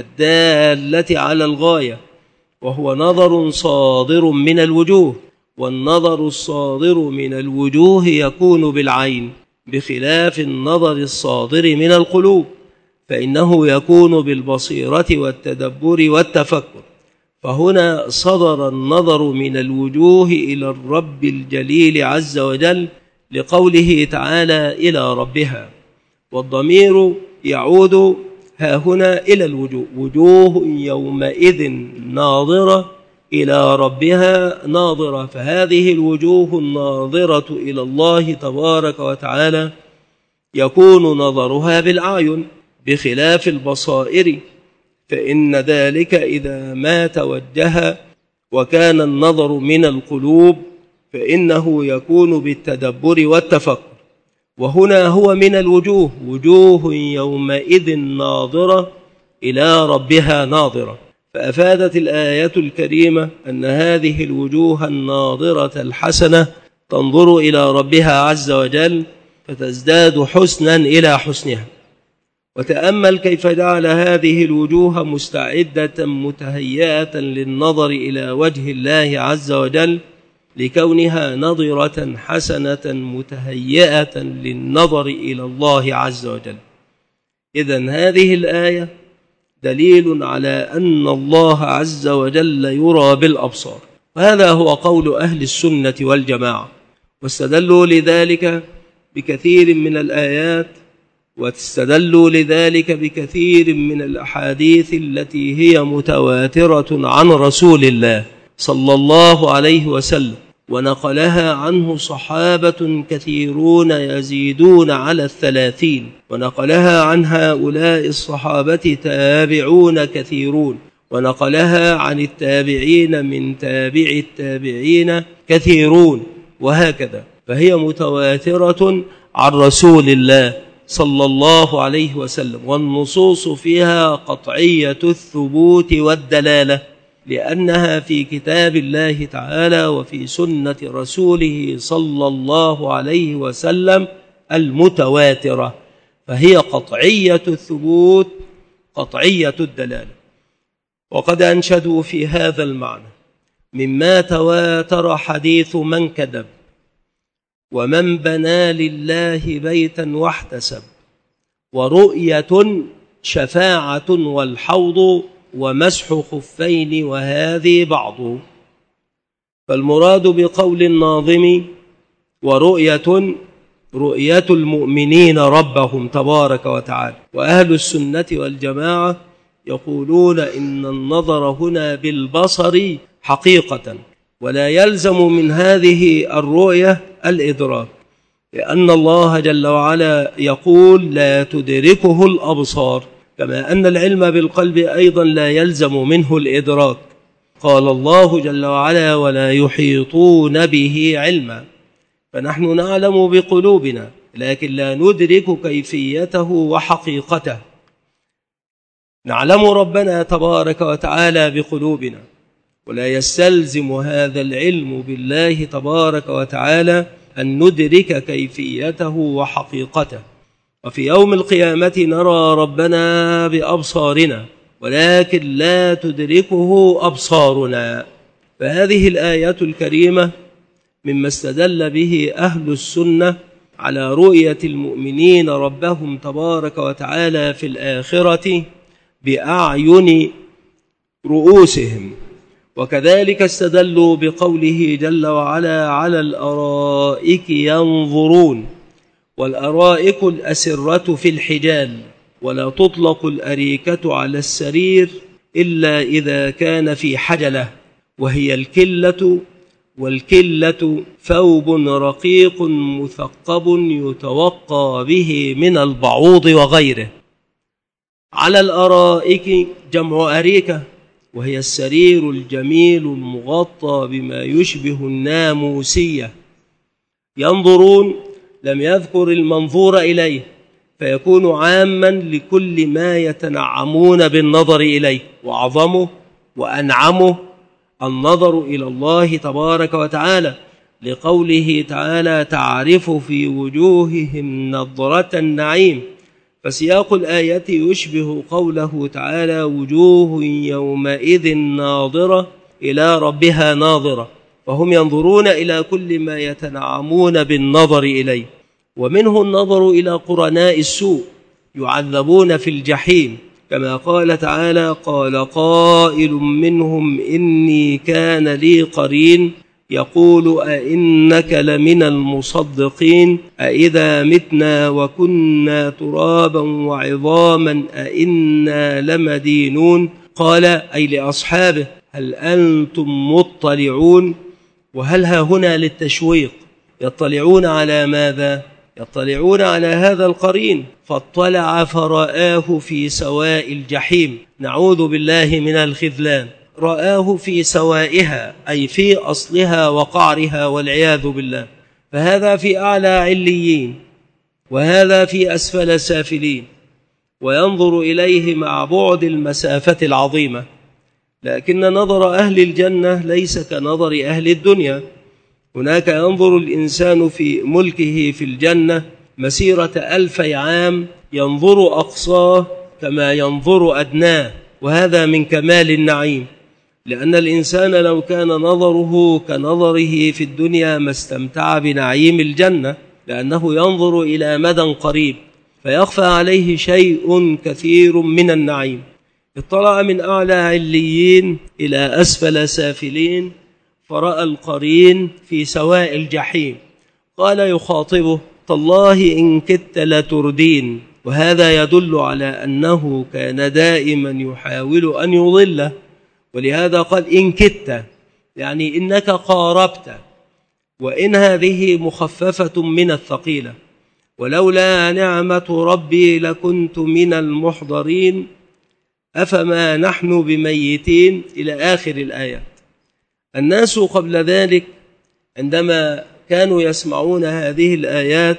S1: الدالة على الغاية، وهو نظر صادر من الوجوه، والنظر الصادر من الوجوه يكون بالعين، بخلاف النظر الصادر من القلوب، فإنه يكون بالبصيرة والتدبر والتفكر. فهنا صدر النظر من الوجوه إلى الرب الجليل عز وجل، لقوله تعالى: إلى ربها، والضمير يعود هنا إلى الوجوه. وجوه يومئذ ناظرة إلى ربها ناظرة، فهذه الوجوه الناظرة إلى الله تبارك وتعالى يكون نظرها بالأعين بخلاف البصائر، فإن ذلك إذا ما توجه وكان النظر من القلوب فإنه يكون بالتدبر والتفكر. وهنا هو من الوجوه، وجوه يومئذ ناظرة إلى ربها ناظرة. فأفادت الآية الكريمة أن هذه الوجوه الناظرة الحسنة تنظر إلى ربها عز وجل، فتزداد حسنا إلى حسنها. وتأمل كيف جعل هذه الوجوه مستعدة متهيئة للنظر إلى وجه الله عز وجل، لكونها نظرة حسنة متهيئة للنظر إلى الله عز وجل. إذن هذه الآية دليل على أن الله عز وجل يرى بالأبصار، وهذا هو قول أهل السنة والجماعة، واستدلوا لذلك بكثير من الآيات، واستدلوا لذلك بكثير من الأحاديث التي هي متواترة عن رسول الله صلى الله عليه وسلم، ونقلها عنه صحابة كثيرون يزيدون على 30، ونقلها عن هؤلاء الصحابة تابعون كثيرون، ونقلها عن التابعين من تابع التابعين كثيرون، وهكذا. فهي متواترة عن رسول الله صلى الله عليه وسلم، والنصوص فيها قطعية الثبوت والدلالة، لأنها في كتاب الله تعالى وفي سنة رسوله صلى الله عليه وسلم المتواترة، فهي قطعية الثبوت قطعية الدلالة. وقد أنشدوا في هذا المعنى: مما تواتر حديث من كذب، ومن بنى لله بيتا واحتسب، ورؤية شفاعة والحوض، ومسح خفين وهذه بعض. فالمراد بقول الناظم رؤية المؤمنين ربهم تبارك وتعالى. وأهل السنة والجماعة يقولون إن النظر هنا بالبصر حقيقة، ولا يلزم من هذه الرؤية الإدراك، لأن الله جل وعلا يقول لا تدركه الأبصار، كما أن العلم بالقلب أيضا لا يلزم منه الإدراك. قال الله جل وعلا ولا يحيطون به علما، فنحن نعلم بقلوبنا لكن لا ندرك كيفيته وحقيقته. نعلم ربنا تبارك وتعالى بقلوبنا، ولا يستلزم هذا العلم بالله تبارك وتعالى أن ندرك كيفيته وحقيقته. وفي يوم القيامة نرى ربنا بأبصارنا ولكن لا تدركه أبصارنا. فهذه الآية الكريمة مما استدل به أهل السنة على رؤية المؤمنين ربهم تبارك وتعالى في الآخرة بأعين رؤوسهم. وكذلك استدلوا بقوله جل وعلا على الأرائك ينظرون، والأرائك الأسرة في الحجال، ولا تطلق الأريكة على السرير إلا إذا كان في حجلة، وهي الكلة، والكلة ثوب رقيق مثقب يتوقى به من البعوض وغيره. على الأرائك جمع أريكة، وهي السرير الجميل المغطى بما يشبه الناموسية. ينظرون لم يذكر المنظور إليه، فيكون عاما لكل ما يتنعمون بالنظر إليه، وأعظمه وأنعمه النظر إلى الله تبارك وتعالى، لقوله تعالى تعرف في وجوههم نضرة النعيم. فسياق الآية يشبه قوله تعالى وجوه يومئذ ناظرة إلى ربها ناظرة، فهم ينظرون إلى كل ما يتنعمون بالنظر إليه. ومنه النظر إلى قرناء السوء يعذبون في الجحيم، كما قال تعالى قال قائل منهم إني كان لي قرين يقول أئنك لمن المصدقين أئذا متنا وكنا ترابا وعظاما أئنا لمدينون. قال أي لأصحابه هل أنتم مطلعون؟ وهل ها هنا للتشويق، يطلعون على ماذا؟ يطلعون على هذا القرين، فاطلع فرآه في سواء الجحيم، نعوذ بالله من الخذلان. رآه في سوائها أي في أصلها وقعرها والعياذ بالله. فهذا في أعلى عليين، وهذا في أسفل سافلين، وينظر إليه مع بعد المسافة العظيمة. لكن نظر أهل الجنة ليس كنظر أهل الدنيا. هناك ينظر الإنسان في ملكه في الجنة مسيرة 1000 عام، ينظر أقصاه كما ينظر أدناه، وهذا من كمال النعيم. لأن الإنسان لو كان نظره كنظره في الدنيا ما استمتع بنعيم الجنة، لأنه ينظر إلى مدى قريب فيخفى عليه شيء كثير من النعيم. اطلع من أعلى عليين إلى أسفل سافلين، فرأى القرين في سواء الجحيم. قال يخاطبه تالله إن كدت لتردين. وهذا يدل على أنه كان دائما يحاول أن يضله، ولهذا قال إن كدت يعني إنك قاربت، وإن هذه مخففة من الثقيلة، ولولا نعمة ربي لكنت من المحضرين أفما نحن بميتين إلى آخر الآيات. الناس قبل ذلك عندما كانوا يسمعون هذه الآيات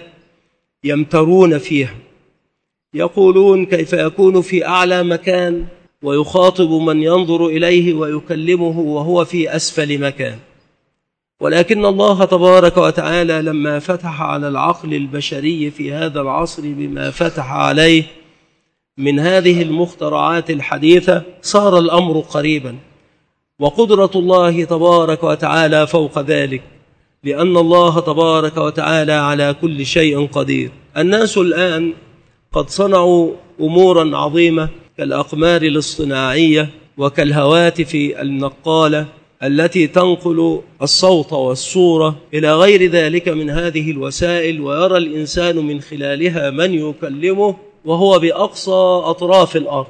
S1: يمترون فيها، يقولون كيف يكون في أعلى مكان ويخاطب من ينظر إليه ويكلمه وهو في أسفل مكان. ولكن الله تبارك وتعالى لما فتح على العقل البشري في هذا العصر بما فتح عليه من هذه المخترعات الحديثة صار الأمر قريبا، وقدرة الله تبارك وتعالى فوق ذلك، لأن الله تبارك وتعالى على كل شيء قدير. الناس الآن قد صنعوا أمورا عظيمة كالأقمار الاصطناعية وكالهواتف النقالة التي تنقل الصوت والصورة إلى غير ذلك من هذه الوسائل، ويرى الإنسان من خلالها من يكلمه وهو بأقصى أطراف الأرض.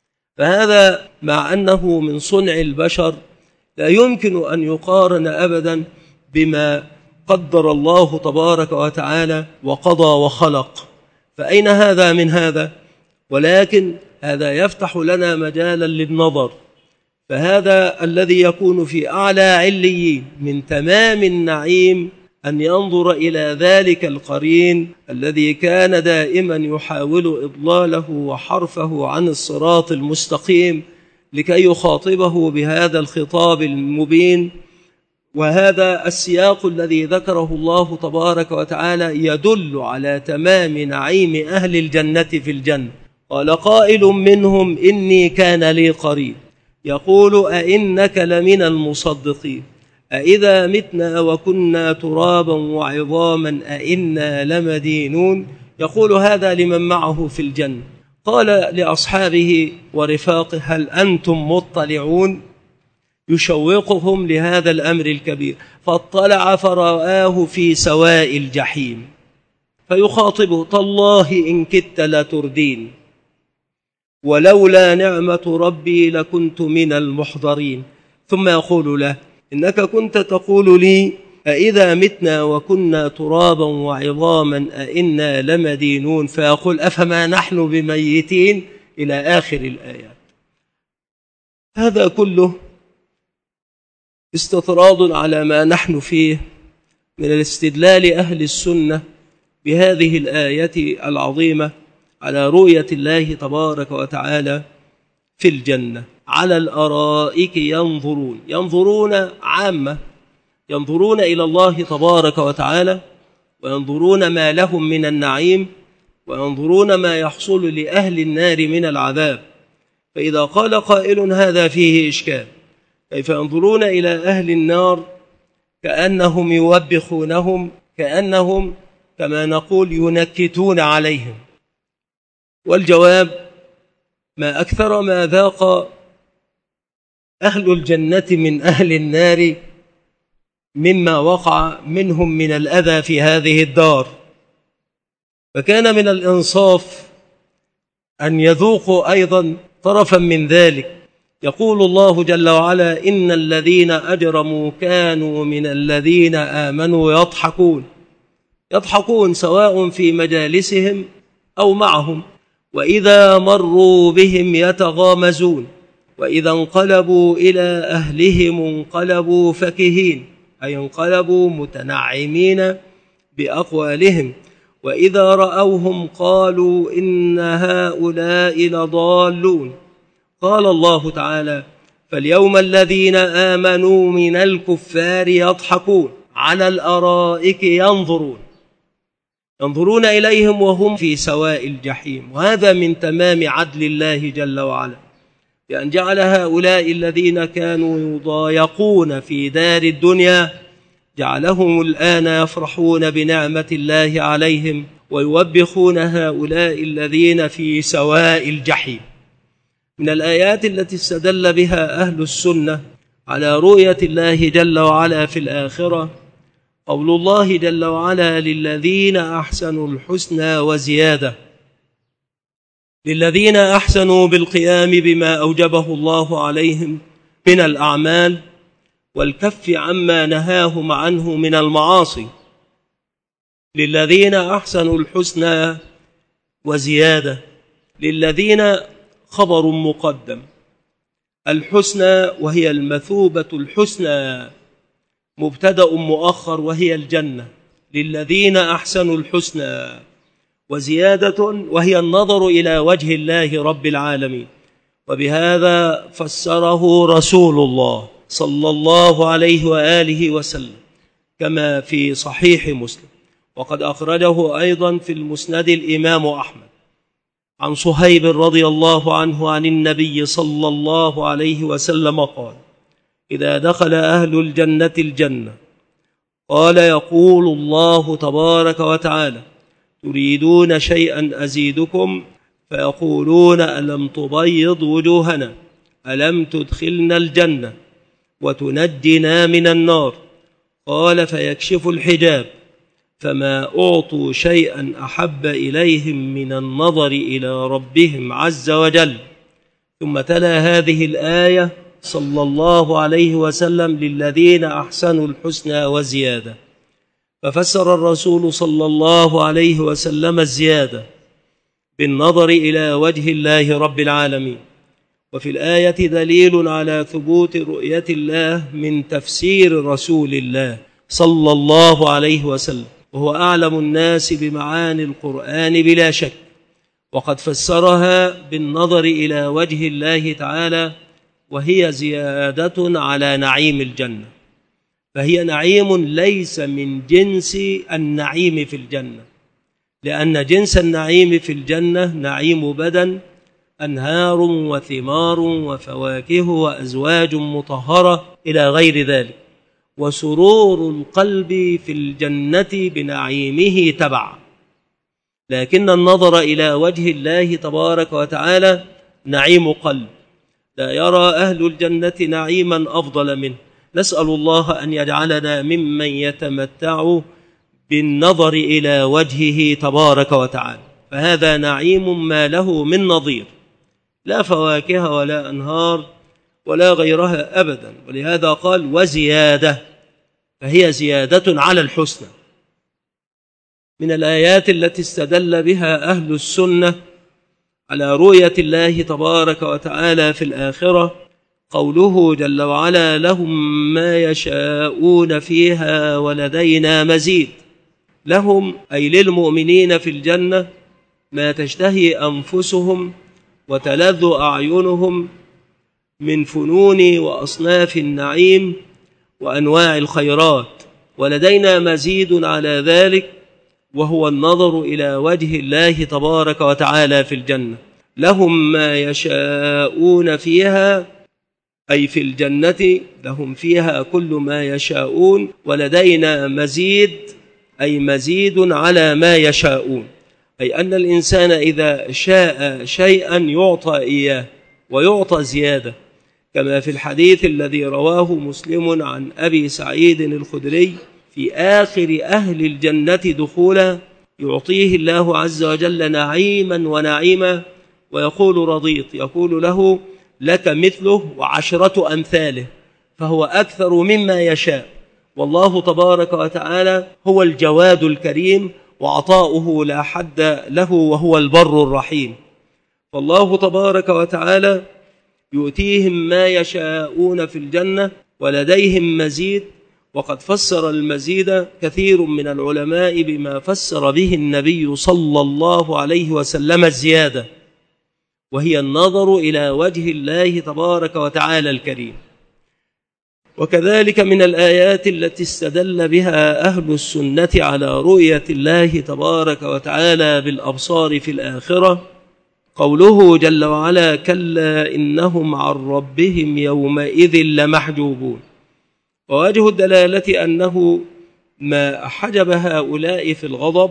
S1: فهذا مع أنه من صنع البشر لا يمكن أن يقارن أبدا بما قدر الله تبارك وتعالى وقضى وخلق، فأين هذا من هذا؟ ولكن هذا يفتح لنا مجالا للنظر، فهذا الذي يكون في أعلى عليين من تمام النعيم أن ينظر إلى ذلك القرين الذي كان دائما يحاول إضلاله وحرفه عن الصراط المستقيم لكي يخاطبه بهذا الخطاب المبين. وهذا السياق الذي ذكره الله تبارك وتعالى يدل على تمام نعيم أهل الجنة في الجنة. قال قائل منهم إني كان لي قرين يقول أئنك لمن المصدقين أئذا متنا وكنا ترابا وعظاما أئنا لمدينون. يقول هذا لمن معه في الجنة. قال لأصحابه ورفاقه هل أنتم مطلعون؟ يشوقهم لهذا الأمر الكبير. فاطلع فرآه في سواء الجحيم فيخاطبه تالله إن كدت لتردين ولولا نعمة ربي لكنت من المحضرين. ثم يقول له إنك كنت تقول لي أئذا متنا وكنا ترابا وعظاما أئنا لمدينون، فيقول أفما نحن بميتين إلى آخر الآيات. هذا كله استطراد على ما نحن فيه من الاستدلال أهل السنة بهذه الآية العظيمة على رؤية الله تبارك وتعالى في الجنة. على الأرائك ينظرون عامة، ينظرون إلى الله تبارك وتعالى وينظرون ما لهم من النعيم وينظرون ما يحصل لأهل النار من العذاب. فإذا قال قائل هذا فيه إشكال، كيف ينظرون إلى أهل النار كأنهم يوبخونهم، كأنهم كما نقول ينكتون عليهم؟ والجواب ما أكثر ما ذاق أهل الجنة من أهل النار مما وقع منهم من الأذى في هذه الدار، فكان من الإنصاف أن يذوقوا أيضا طرفا من ذلك. يقول الله جل وعلا إن الذين أجرموا كانوا من الذين آمنوا يضحكون سواء في مجالسهم أو معهم، وإذا مروا بهم يتغامزون، وإذا انقلبوا إلى أهلهم انقلبوا فكهين، أي انقلبوا متنعمين بأقوالهم، وإذا رأوهم قالوا إن هؤلاء لضالون. قال الله تعالى فاليوم الذين آمنوا من الكفار يضحكون على الأرائك ينظرون إليهم وهم في سواء الجحيم. وهذا من تمام عدل الله جل وعلا، بأن جعل هؤلاء الذين كانوا يضايقون في دار الدنيا جعلهم الآن يفرحون بنعمة الله عليهم ويوبخون هؤلاء الذين في سواء الجحيم. من الآيات التي استدل بها أهل السنة على رؤية الله جل وعلا في الآخرة قول الله جل وعلا للذين أحسنوا الحسنى وزيادة، للذين أحسنوا بالقيام بما أوجبه الله عليهم من الأعمال والكف عما نهاهم عنه من المعاصي. للذين أحسنوا الحسنى وزيادة، للذين خبر مقدم، الحسنى وهي المثوبة الحسنى مبتدأ مؤخر وهي الجنة، للذين أحسنوا الحسنى، وزيادة وهي النظر إلى وجه الله رب العالمين. وبهذا فسره رسول الله صلى الله عليه وآله وسلم كما في صحيح مسلم، وقد أخرجه أيضا في المسند الإمام أحمد عن صهيب رضي الله عنه عن النبي صلى الله عليه وسلم قال إذا دخل أهل الجنة الجنة قال يقول الله تبارك وتعالى تريدون شيئا أزيدكم؟ فيقولون ألم تبيض وجوهنا، ألم تدخلنا الجنة وتنجنا من النار؟ قال فيكشف الحجاب فما أعطوا شيئا أحب إليهم من النظر إلى ربهم عز وجل. ثم تلا هذه الآية صلى الله عليه وسلم للذين أحسنوا الحسنى وزيادة. ففسر الرسول صلى الله عليه وسلم الزيادة بالنظر إلى وجه الله رب العالمين. وفي الآية دليل على ثبوت رؤية الله من تفسير رسول الله صلى الله عليه وسلم، وهو أعلم الناس بمعاني القرآن بلا شك، وقد فسرها بالنظر إلى وجه الله تعالى، وهي زيادة على نعيم الجنة، فهي نعيم ليس من جنس النعيم في الجنة، لأن جنس النعيم في الجنة نعيم بدن، أنهار وثمار وفواكه وأزواج مطهرة إلى غير ذلك، وسرور القلب في الجنة بنعيمه تبع. لكن النظر إلى وجه الله تبارك وتعالى نعيم قلب، لا يرى أهل الجنة نعيما أفضل منه. نسأل الله أن يجعلنا ممن يتمتع بالنظر إلى وجهه تبارك وتعالى، فهذا نعيم ما له من نظير، لا فواكه ولا أنهار ولا غيرها أبدا. ولهذا قال وزيادة، فهي زيادة على الحسنى. من الآيات التي استدل بها أهل السنة على رؤية الله تبارك وتعالى في الآخرة قوله جل وعلا لهم ما يشاءون فيها ولدينا مزيد. لهم أي للمؤمنين في الجنة ما تشتهي أنفسهم وتلذ أعينهم من فنون وأصناف النعيم وأنواع الخيرات، ولدينا مزيد على ذلك، وهو النظر إلى وجه الله تبارك وتعالى في الجنة. لهم ما يشاءون فيها أي في الجنة لهم فيها كل ما يشاءون، ولدينا مزيد أي مزيد على ما يشاءون، أي أن الإنسان إذا شاء شيئا يعطى إياه ويعطى زيادة، كما في الحديث الذي رواه مسلم عن أبي سعيد الخدري في آخر أهل الجنة دخولا يعطيه الله عز وجل نعيما ونعيما ويقول رضيت، يقول له لك مثله وعشرة أمثاله، فهو أكثر مما يشاء. والله تبارك وتعالى هو الجواد الكريم، وعطاؤه لا حد له، وهو البر الرحيم. فالله تبارك وتعالى يؤتيهم ما يشاءون في الجنة ولديهم مزيد. وقد فسر المزيد كثير من العلماء بما فسر به النبي صلى الله عليه وسلم الزيادة، وهي النظر إلى وجه الله تبارك وتعالى الكريم. وكذلك من الآيات التي استدل بها أهل السنة على رؤية الله تبارك وتعالى بالأبصار في الآخرة قوله جل وعلا كلا إنهم عن ربهم يومئذ لمحجوبون. ووجه الدلالة أنه ما حجب هؤلاء في الغضب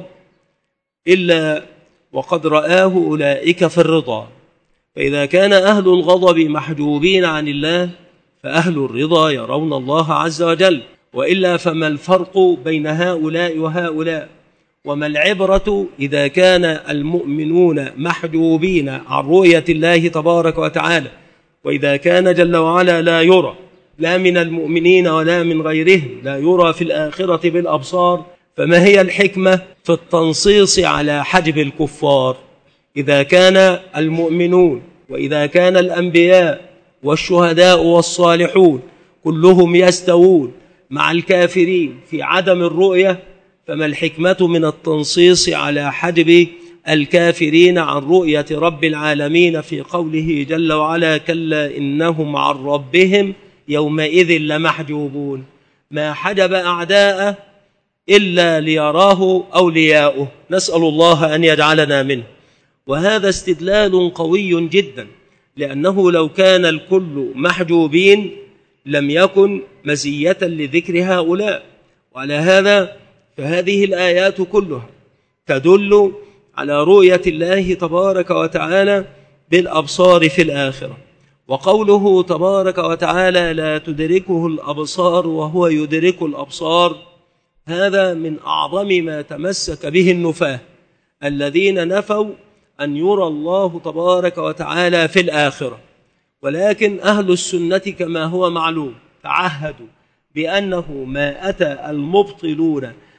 S1: إلا وقد رآه أولئك في الرضا، فإذا كان أهل الغضب محجوبين عن الله فأهل الرضا يرون الله عز وجل، وإلا فما الفرق بين هؤلاء وهؤلاء؟ وما العبرة إذا كان المؤمنون محجوبين عن رؤية الله تبارك وتعالى، وإذا كان جل وعلا لا يرى لا من المؤمنين ولا من غيرهم، لا يرى في الآخرة بالأبصار، فما هي الحكمة في التنصيص على حجب الكفار إذا كان المؤمنون وإذا كان الأنبياء والشهداء والصالحون كلهم يستوون مع الكافرين في عدم الرؤية؟ فما الحكمة من التنصيص على حجب الكافرين عن رؤية رب العالمين في قوله جل وعلا كلا إنهم عن ربهم يومئذ لمحجوبون؟ ما حجب أعداءه إلا ليراه أولياؤه، نسأل الله أن يجعلنا منه. وهذا استدلال قوي جدا، لأنه لو كان الكل محجوبين لم يكن مزية لذكر هؤلاء. وعلى هذا فهذه الآيات كلها تدل على رؤية الله تبارك وتعالى بالأبصار في الآخرة. وقوله تبارك وتعالى لا تدركه الأبصار وهو يدرك الأبصار، هذا من أعظم ما تمسك به النفاة الذين نفوا أن يرى الله تبارك وتعالى في الآخرة. ولكن أهل السنة كما هو معلوم تعهدوا بأنه ما أتى المبطلون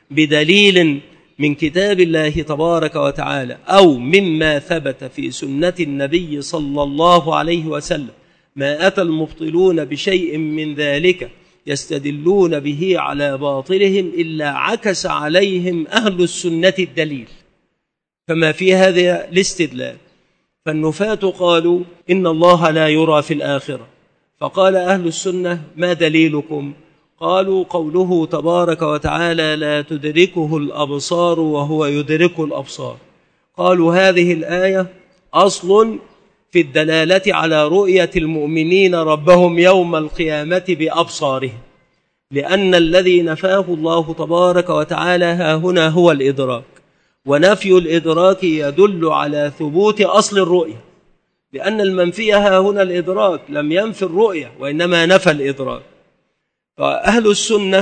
S1: بدليل من كتاب الله تبارك وتعالى أو مما ثبت في سنة النبي صلى الله عليه وسلم، ما أتى المبطلون بشيء من ذلك يستدلون به على باطلهم إلا عكس عليهم أهل السنة الدليل، فما في هذا الاستدلال. فالنفاة قالوا إن الله لا يرى في الآخرة، فقال أهل السنة ما دليلكم؟ قالوا قوله تبارك وتعالى لا تدركه الأبصار وهو يدرك الأبصار. قالوا هذه الآية أصل في الدلالة على رؤية المؤمنين ربهم يوم القيامة بأبصارهم، لأن الذي نفاه الله تبارك وتعالى ها هنا هو الإدراك، ونفي الإدراك يدل على ثبوت أصل الرؤية، لأن المنفي ها هنا الإدراك، لم ينفي الرؤية وإنما نفى الإدراك. فأهل السنة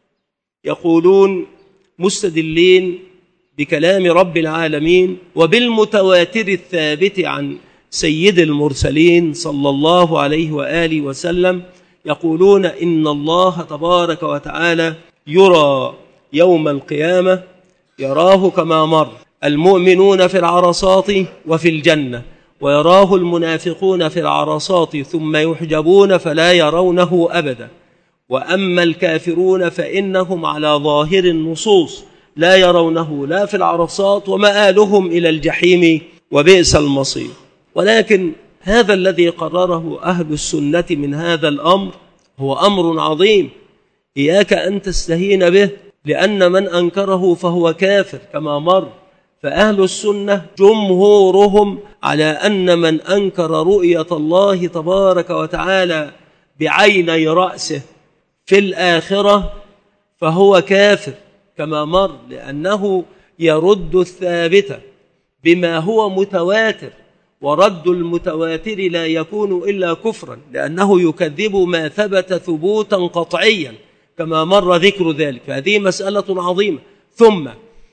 S1: يقولون مستدلين بكلام رب العالمين وبالمتواتر الثابت عن سيد المرسلين صلى الله عليه وآله وسلم، يقولون إن الله تبارك وتعالى يرى يوم القيامة، يراه كما مر المؤمنون في العرصات وفي الجنة، ويراه المنافقون في العرصات ثم يحجبون فلا يرونه أبدا، وأما الكافرون فإنهم على ظاهر النصوص لا يرونه لا في العرصات ومآلهم إلى الجحيم وبئس المصير. ولكن هذا الذي قرره أهل السنة من هذا الأمر هو أمر عظيم، إياك أن تستهين به، لأن من أنكره فهو كافر كما مر. فأهل السنة جمهورهم على أن من أنكر رؤية الله تبارك وتعالى بعيني رأسه في الآخرة فهو كافر كما مر، لأنه يرد الثابت بما هو متواتر، ورد المتواتر لا يكون إلا كفرا، لأنه يكذب ما ثبت ثبوتا قطعيا كما مر ذكر ذلك. فهذه مسألة عظيمة. ثم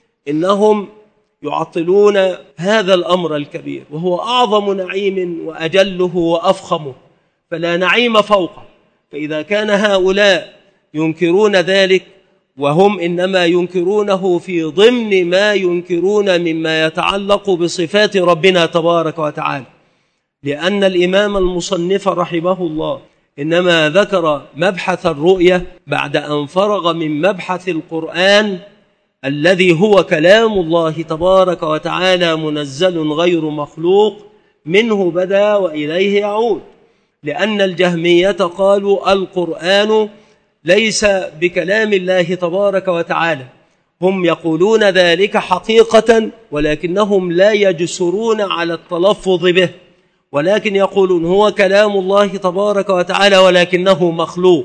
S1: إنهم يعطلون هذا الأمر الكبير، وهو أعظم نعيم وأجله وأفخمه، فلا نعيم فوقه. فإذا كان هؤلاء ينكرون ذلك، وهم إنما ينكرونه في ضمن ما ينكرون مما يتعلق بصفات ربنا تبارك وتعالى، لأن الإمام المصنف رحمه الله إنما ذكر مبحث الرؤية بعد أن فرغ من مبحث القرآن الذي هو كلام الله تبارك وتعالى منزل غير مخلوق، منه بدأ وإليه يعود. لأن الجهمية قالوا القرآن ليس بكلام الله تبارك وتعالى، هم يقولون ذلك حقيقة، ولكنهم لا يجسرون على التلفظ به، ولكن يقولون هو كلام الله تبارك وتعالى ولكنه مخلوق،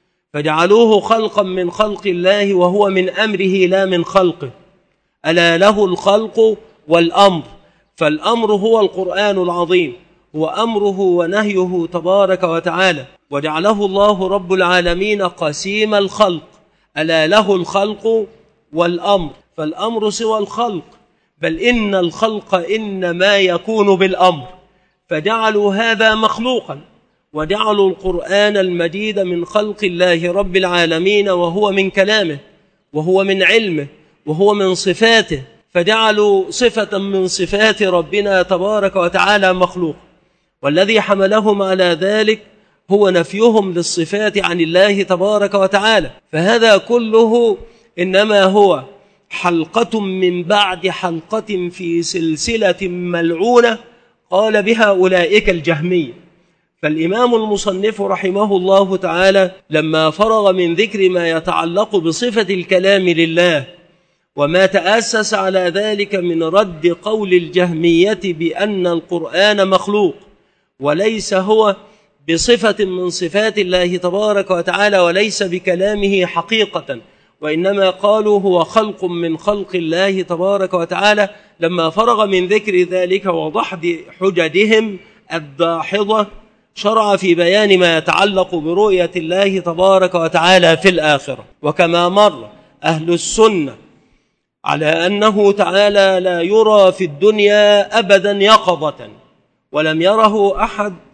S1: فجعلوه خلقا من خلق الله وهو من أمره لا من خلقه. ألا له الخلق والأمر، فالأمر هو القرآن العظيم، وأمره ونهيه تبارك وتعالى، وجعله الله رب العالمين قسيم الخلق. ألا له الخلق والأمر، فالأمر سوى الخلق، بل إن الخلق إنما يكون بالأمر، فجعلوا هذا مخلوقا، وجعلوا القرآن المجيد من خلق الله رب العالمين، وهو من كلامه، وهو من علمه، وهو من صفاته، فجعلوا صفة من صفات ربنا تبارك وتعالى مخلوق. والذي حملهم على ذلك هو نفيهم للصفات عن الله تبارك وتعالى. فهذا كله إنما هو حلقة من بعد حلقة في سلسلة ملعونة قال بها أولئك الجهمية. فالإمام المصنف رحمه الله تعالى لما فرغ من ذكر ما يتعلق بصفة الكلام لله وما تأسس على ذلك من رد قول الجهمية بأن القرآن مخلوق وليس هو بصفة من صفات الله تبارك وتعالى وليس بكلامه حقيقة، وإنما قالوا هو خلق من خلق الله تبارك وتعالى، لما فرغ من ذكر ذلك وضحد حججهم الداحضة شرع في بيان ما يتعلق برؤية الله تبارك وتعالى في الآخرة. وكما مر أهل السنة على أنه تعالى لا يرى في الدنيا أبدا يقظة، ولم يره أحد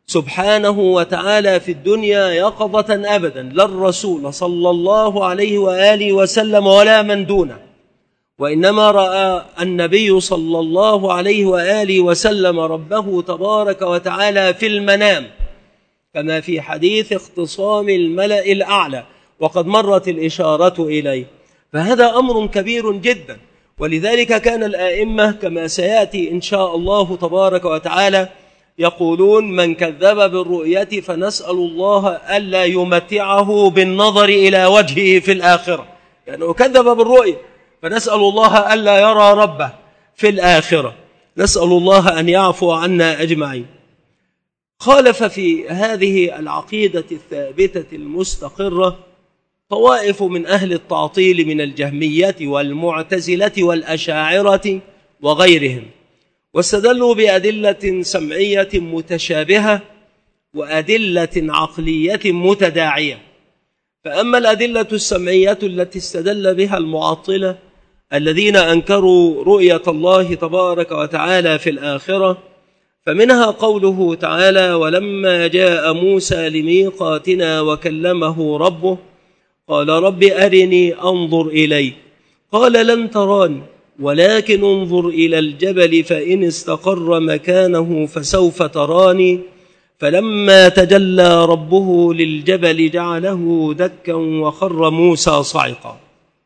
S1: سبحانه وتعالى في الدنيا يقظة أبدا، لا الرسول صلى الله عليه وآله وسلم ولا من دونه، وإنما رأى النبي صلى الله عليه وآله وسلم ربه تبارك وتعالى في المنام، كما في حديث اختصام الملأ الأعلى، وقد مرت الإشارة إليه. فهذا أمر كبير جدا، ولذلك كان الآئمة كما سيأتي إن شاء الله تبارك وتعالى يقولون: من كذب بالرؤية فنسأل الله ألا يمتعه بالنظر إلى وجهه في الآخرة، يعني كذب بالرؤية، فنسأل الله ألا يرى ربه في الآخرة، نسأل الله أن يعفو عنا أجمعين. خالف في هذه العقيدة الثابتة المستقرة طوائف من أهل التعطيل من الجهمية والمعتزلة والأشاعرة وغيرهم، واستدلوا بأدلة سمعية متشابهة وأدلة عقلية متداعية. فأما الأدلة السمعية التي استدل بها المعطلة الذين أنكروا رؤية الله تبارك وتعالى في الآخرة، فمنها قوله تعالى: ولما جاء موسى لميقاتنا وكلمه ربه قال رب أرني أنظر إليك قال لن تراني ولكن انظر إلى الجبل فإن استقر مكانه فسوف تراني فلما تجلى ربه للجبل جعله دكا وخر موسى صعقا.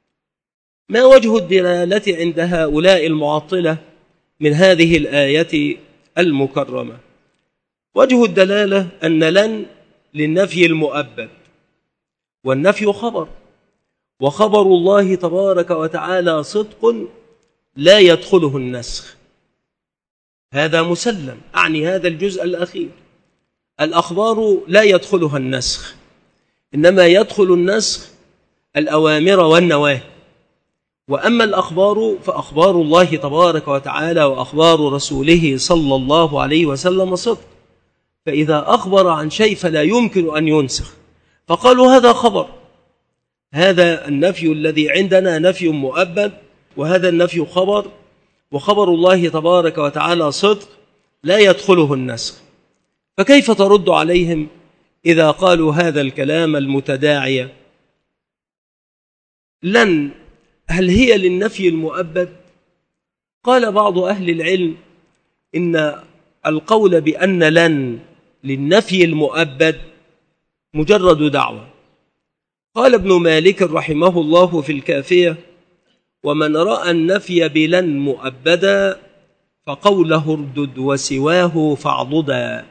S1: ما وجه الدلالة عند هؤلاء المعطلة من هذه الآية المكرمة؟ وجه الدلالة أن لن للنفي المؤبد، والنفي خبر، وخبر الله تبارك وتعالى صدق لا يدخله النسخ، هذا مسلم. أعني هذا الجزء الأخير، الأخبار لا يدخلها النسخ، إنما يدخل النسخ الأوامر والنواهي. وأما الأخبار فأخبار الله تبارك وتعالى وأخبار رسوله صلى الله عليه وسلم صدق، فإذا أخبر عن شيء فلا يمكن أن ينسخ، فقالوا هذا خبر. هذا النفي الذي عندنا نفي مؤبد، وهذا النفي خبر، وخبر الله تبارك وتعالى صدق لا يدخله النسخ. فكيف ترد عليهم إذا قالوا هذا الكلام المتداعي؟ لن هل هي للنفي المؤبد؟ قال بعض أهل العلم إن القول بأن لن للنفي المؤبد مجرد دعوة. قال ابن مالك رحمه الله في الكافية: ومن رأى النفي بلن مؤبدا فقوله اردد وسواه فاعضدا.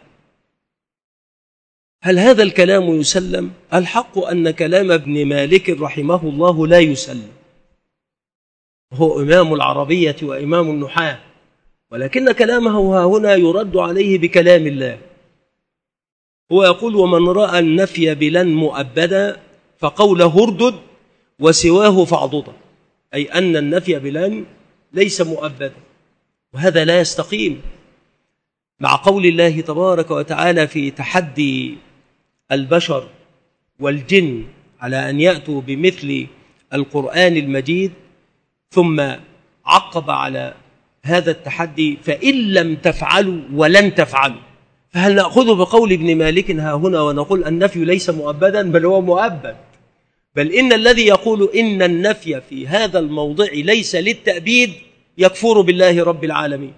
S1: هل هذا الكلام يسلم؟ الحق أن كلام ابن مالك رحمه الله لا يسلم، هو إمام العربية وإمام النحاة، ولكن كلامه هنا يرد عليه بكلام الله. هو يقول: ومن رأى النفي بلن مؤبدا فقوله اردد وسواه فاعضدا، أي أن النفي بلن ليس مؤبدا، وهذا لا يستقيم مع قول الله تبارك وتعالى في تحدي البشر والجن على أن يأتوا بمثل القرآن المجيد، ثم عقب على هذا التحدي: فإن لم تفعلوا ولن تفعلوا. فهل نأخذ بقول ابن مالك ها هنا ونقول النفي ليس مؤبدا؟ بل هو مؤبد، بل إن الذي يقول إن النفي في هذا الموضع ليس للتأبيد يكفر بالله رب العالمين،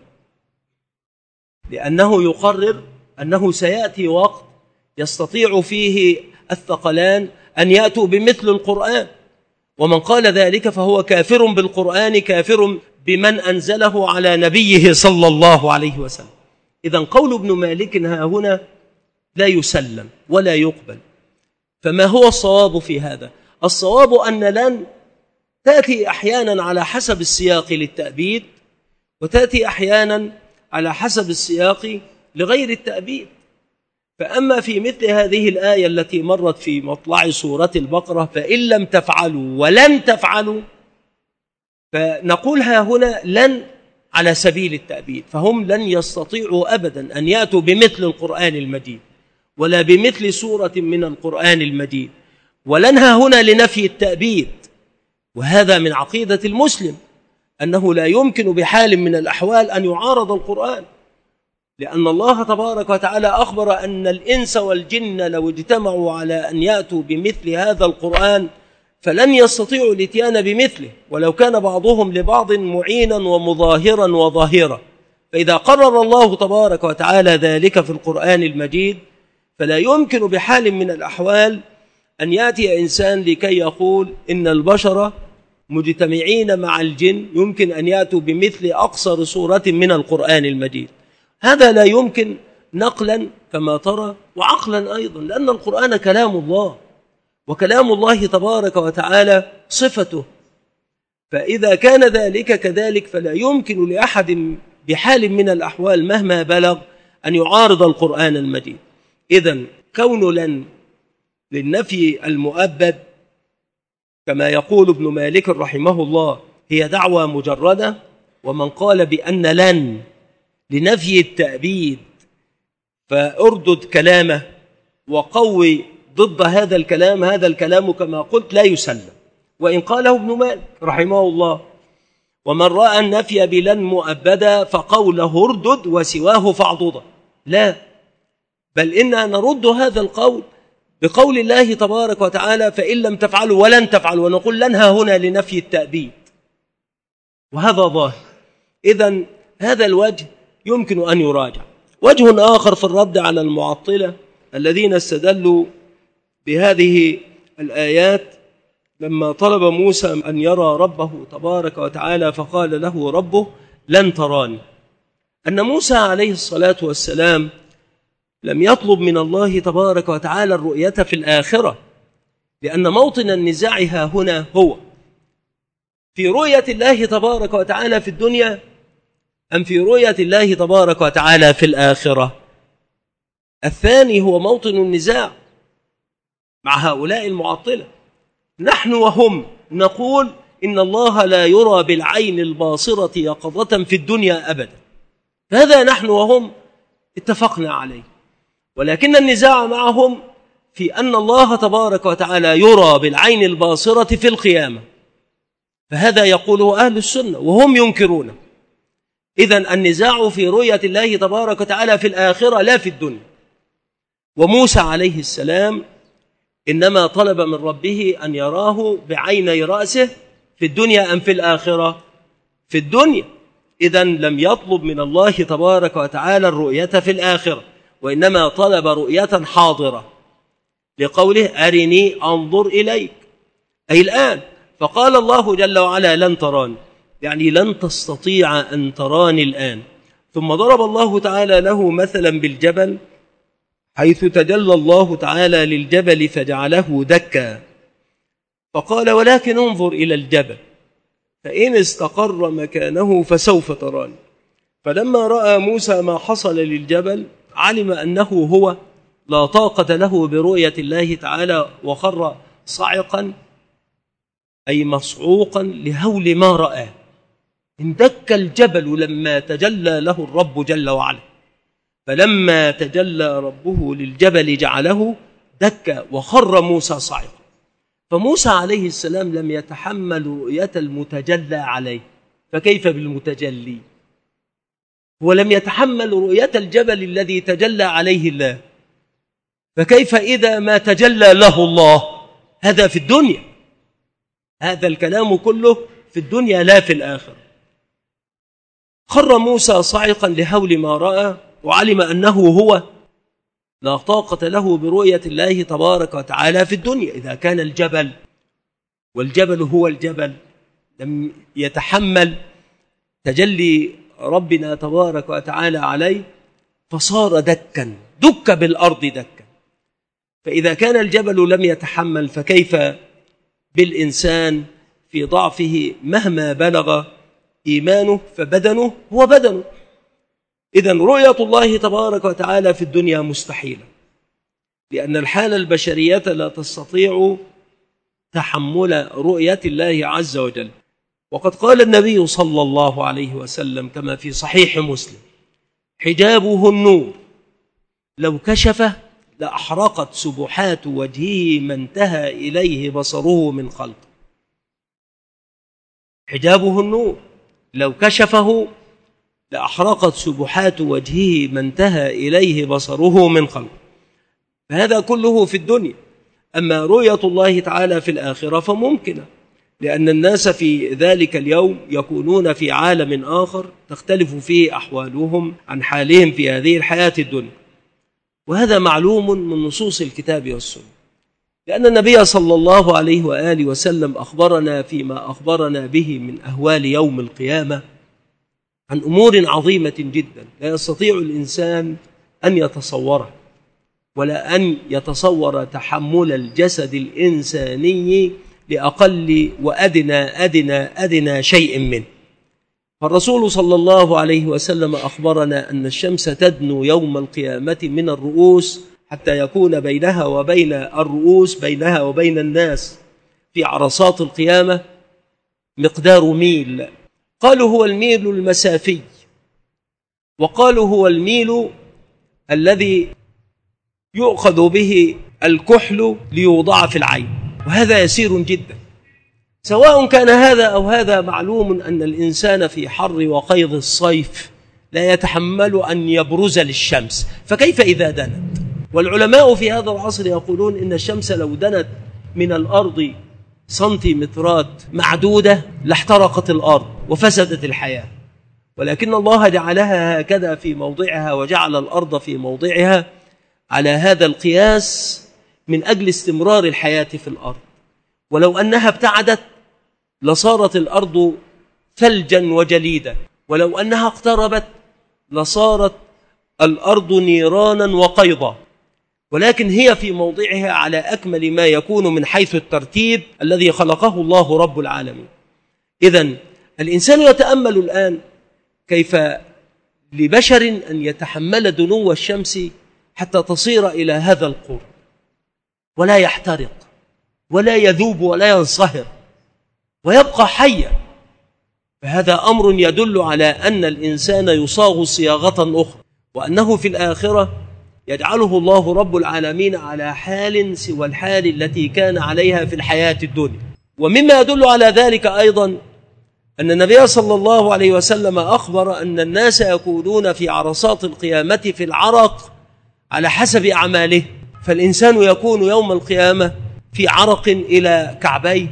S1: لأنه يقرر أنه سيأتي وقت يستطيع فيه الثقلان أن يأتوا بمثل القرآن، ومن قال ذلك فهو كافر بالقرآن، كافر بمن أنزله على نبيه صلى الله عليه وسلم. إذن قول ابن مالك ها هنا لا يسلم ولا يقبل. فما هو الصواب في هذا؟ الصواب أن لن تأتي أحيانا على حسب السياق للتأبيد، وتأتي أحيانا على حسب السياق لغير التأبيد. فأما في مثل هذه الآية التي مرت في مطلع سورة البقرة: فإن لم تفعلوا ولن تفعلوا، فنقول ها هنا لن على سبيل التأبيد، فهم لن يستطيعوا أبدا أن يأتوا بمثل القرآن المجيد ولا بمثل سورة من القرآن المجيد، ولن ها هنا لنفي التأبيد. وهذا من عقيدة المسلم أنه لا يمكن بحال من الأحوال أن يعارض القرآن، لأن الله تبارك وتعالى أخبر أن الإنس والجن لو اجتمعوا على أن يأتوا بمثل هذا القرآن فلن يستطيعوا الاتيان بمثله، ولو كان بعضهم لبعض معينا ومظاهرا وظاهرا. فإذا قرر الله تبارك وتعالى ذلك في القرآن المجيد فلا يمكن بحال من الأحوال أن يأتي إنسان لكي يقول إن البشر مجتمعين مع الجن يمكن أن يأتوا بمثل أقصر سورة من القرآن المجيد. هذا لا يمكن نقلا كما ترى، وعقلا أيضا، لأن القرآن كلام الله، وكلام الله تبارك وتعالى صفته. فإذا كان ذلك كذلك فلا يمكن لأحد بحال من الأحوال مهما بلغ أن يعارض القرآن المجيد. إذن كون لن للنفي المؤبد كما يقول ابن مالك رحمه الله هي دعوى مجردة، ومن قال بأن لن لنفي التأبيد فأردد كلامه وقوي ضد هذا الكلام، هذا الكلام كما قلت لا يسلم، وإن قاله ابن مالك رحمه الله. ومن رأى النفي بلن مؤبدا فقوله اردد وسواه فاعضدا، لا، بل إننا نرد هذا القول بقول الله تبارك وتعالى فإن لم تفعلوا ولن تفعلوا، ونقول لنها هنا لنفي التأبيد، وهذا ظاهر. إذن هذا الوجه يمكن أن يراجع. وجه آخر في الرد على المعطلة الذين استدلوا بهذه الآيات لما طلب موسى أن يرى ربه تبارك وتعالى فقال له ربه لن تراني، أن موسى عليه الصلاة والسلام لم يطلب من الله تبارك وتعالى الرؤية في الآخرة، لأن موطن النزاع هنا هو في رؤية الله تبارك وتعالى في الدنيا أم في رؤية الله تبارك وتعالى في الآخرة. الثاني هو موطن النزاع مع هؤلاء المعطلة. نحن وهم نقول إن الله لا يرى بالعين الباصرة يقظة في الدنيا أبدا، هذا نحن وهم اتفقنا عليه، ولكن النزاع معهم في أن الله تبارك وتعالى يرى بالعين الباصرة في القيامة، فهذا يقوله أهل السنة وهم ينكرونه. إذن النزاع في رؤية الله تبارك وتعالى في الآخرة لا في الدنيا. وموسى عليه السلام إنما طلب من ربه أن يراه بعيني رأسه في الدنيا أم في الآخرة؟ في الدنيا. إذن لم يطلب من الله تبارك وتعالى الرؤية في الآخرة، وإنما طلب رؤية حاضرة لقوله أرني أنظر إليك، أي الآن. فقال الله جل وعلا لن تراني، يعني لن تستطيع أن تراني الآن. ثم ضرب الله تعالى له مثلا بالجبل، حيث تجلى الله تعالى للجبل فجعله دكا، فقال ولكن انظر إلى الجبل فإن استقر مكانه فسوف تراني. فلما رأى موسى ما حصل للجبل علم أنه هو لا طاقة له برؤية الله تعالى، وخر صعقا أي مصعوقا لهول ما رأى. اندك الجبل لما تجلى له الرب جل وعلا، فلما تجلى ربه للجبل جعله دكا وخر موسى صعقا. فموسى عليه السلام لم يتحمل رؤية المتجلى عليه، فكيف بالمتجلي؟ ولم يتحمل رؤية الجبل الذي تجلى عليه الله، فكيف إذا ما تجلى له الله؟ هذا في الدنيا، هذا الكلام كله في الدنيا لا في الآخرة. خر موسى صاعقا لهول ما رأى، وعلم أنه هو لا طاقة له برؤية الله تبارك وتعالى في الدنيا. إذا كان الجبل والجبل هو الجبل لم يتحمل تجلي ربنا تبارك وتعالى عليه فصار دكا، دك بالأرض دكا. فإذا كان الجبل لم يتحمل فكيف بالإنسان في ضعفه مهما بلغ إيمانه، فبدنه هو بدنه. إذن رؤية الله تبارك وتعالى في الدنيا مستحيلة، لأن الحالة البشرية لا تستطيع تحمل رؤية الله عز وجل. وقد قال النبي صلى الله عليه وسلم كما في صحيح مسلم حجابه النور لو كشفه لأحرقت سبحات وجهه ما انتهى إليه بصره من خلقه. حجابه النور لو كشفه لأحرقت سبحات وجهه ما انتهى إليه بصره من خلق. فهذا كله في الدنيا. أما رؤية الله تعالى في الآخرة فممكنة، لأن الناس في ذلك اليوم يكونون في عالم آخر تختلف فيه أحوالهم عن حالهم في هذه الحياة الدنيا، وهذا معلوم من نصوص الكتاب والسنة، لأن النبي صلى الله عليه وآله وسلم أخبرنا فيما أخبرنا به من أهوال يوم القيامة عن أمور عظيمة جدا لا يستطيع الإنسان أن يتصورها، ولا أن يتصور تحمل الجسد الإنساني لأقل وأدنى شيء منه. فالرسول صلى الله عليه وسلم أخبرنا أن الشمس تدنو يوم القيامة من الرؤوس حتى يكون بينها وبين الرؤوس بينها وبين الناس في عرصات القيامة مقدار ميل. قالوا هو الميل المسافي، وقالوا هو الميل الذي يؤخذ به الكحل ليوضع في العين، وهذا يسير جدا. سواء كان هذا أو هذا، معلوم أن الإنسان في حر وقيض الصيف لا يتحمل أن يبرز للشمس، فكيف إذا دنت؟ والعلماء في هذا العصر يقولون إن الشمس لو دنت من الأرض سنتيمترات معدودة لاحترقت الأرض وفسدت الحياة، ولكن الله جعلها هكذا في موضعها، وجعل الأرض في موضعها على هذا القياس من أجل استمرار الحياة في الأرض. ولو أنها ابتعدت لصارت الأرض ثلجا وجليدا، ولو أنها اقتربت لصارت الأرض نيرانا وقيضا، ولكن هي في موضعها على أكمل ما يكون من حيث الترتيب الذي خلقه الله رب العالمين. إذن الإنسان يتأمل الآن كيف لبشر أن يتحمل دنو الشمس حتى تصير إلى هذا القرب ولا يحترق ولا يذوب ولا ينصهر ويبقى حيا، فهذا أمر يدل على أن الإنسان يصاغ صياغة أخرى، وأنه في الآخرة يجعله الله رب العالمين على حال سوى الحال التي كان عليها في الحياة الدنيا. ومما يدل على ذلك أيضا أن النبي صلى الله عليه وسلم أخبر أن الناس يكونون في عرصات القيامة في العرق على حسب أعماله، فالإنسان يكون يوم القيامة في عرق إلى كعبيه،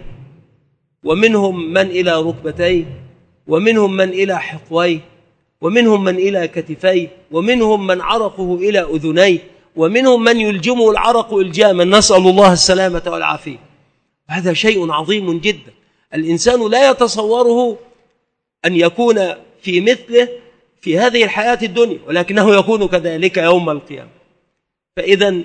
S1: ومنهم من إلى ركبتيه، ومنهم من إلى حقويه، ومنهم من إلى كتفيه، ومنهم من عرقه إلى أذنيه، ومنهم من يلجمه العرق إلجاما، نسأل الله السلامة والعافية. هذا شيء عظيم جدا الإنسان لا يتصوره أن يكون في مثله في هذه الحياة الدنيا، ولكنه يكون كذلك يوم القيامة. فإذا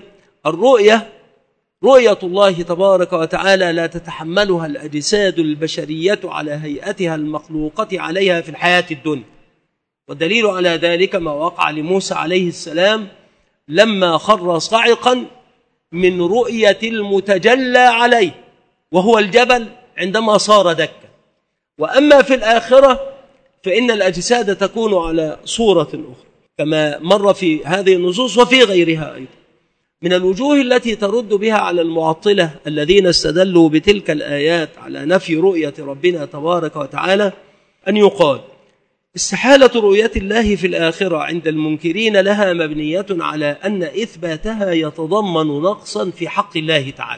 S1: رؤية الله تبارك وتعالى لا تتحملها الأجساد البشرية على هيئتها المخلوقة عليها في الحياة الدنيا. والدليل على ذلك ما وقع لموسى عليه السلام لما خر صاعقا من رؤية المتجلى عليه وهو الجبل عندما صار دكا. وأما في الآخرة فإن الأجساد تكون على صورة أخرى كما مر في هذه النصوص وفي غيرها أيضا. من الوجوه التي ترد بها على المعطلة الذين استدلوا بتلك الآيات على نفي رؤية ربنا تبارك وتعالى أن يقال استحالة رؤية الله في الآخرة عند المنكرين لها مبنية على أن إثباتها يتضمن نقصا في حق الله تعالى،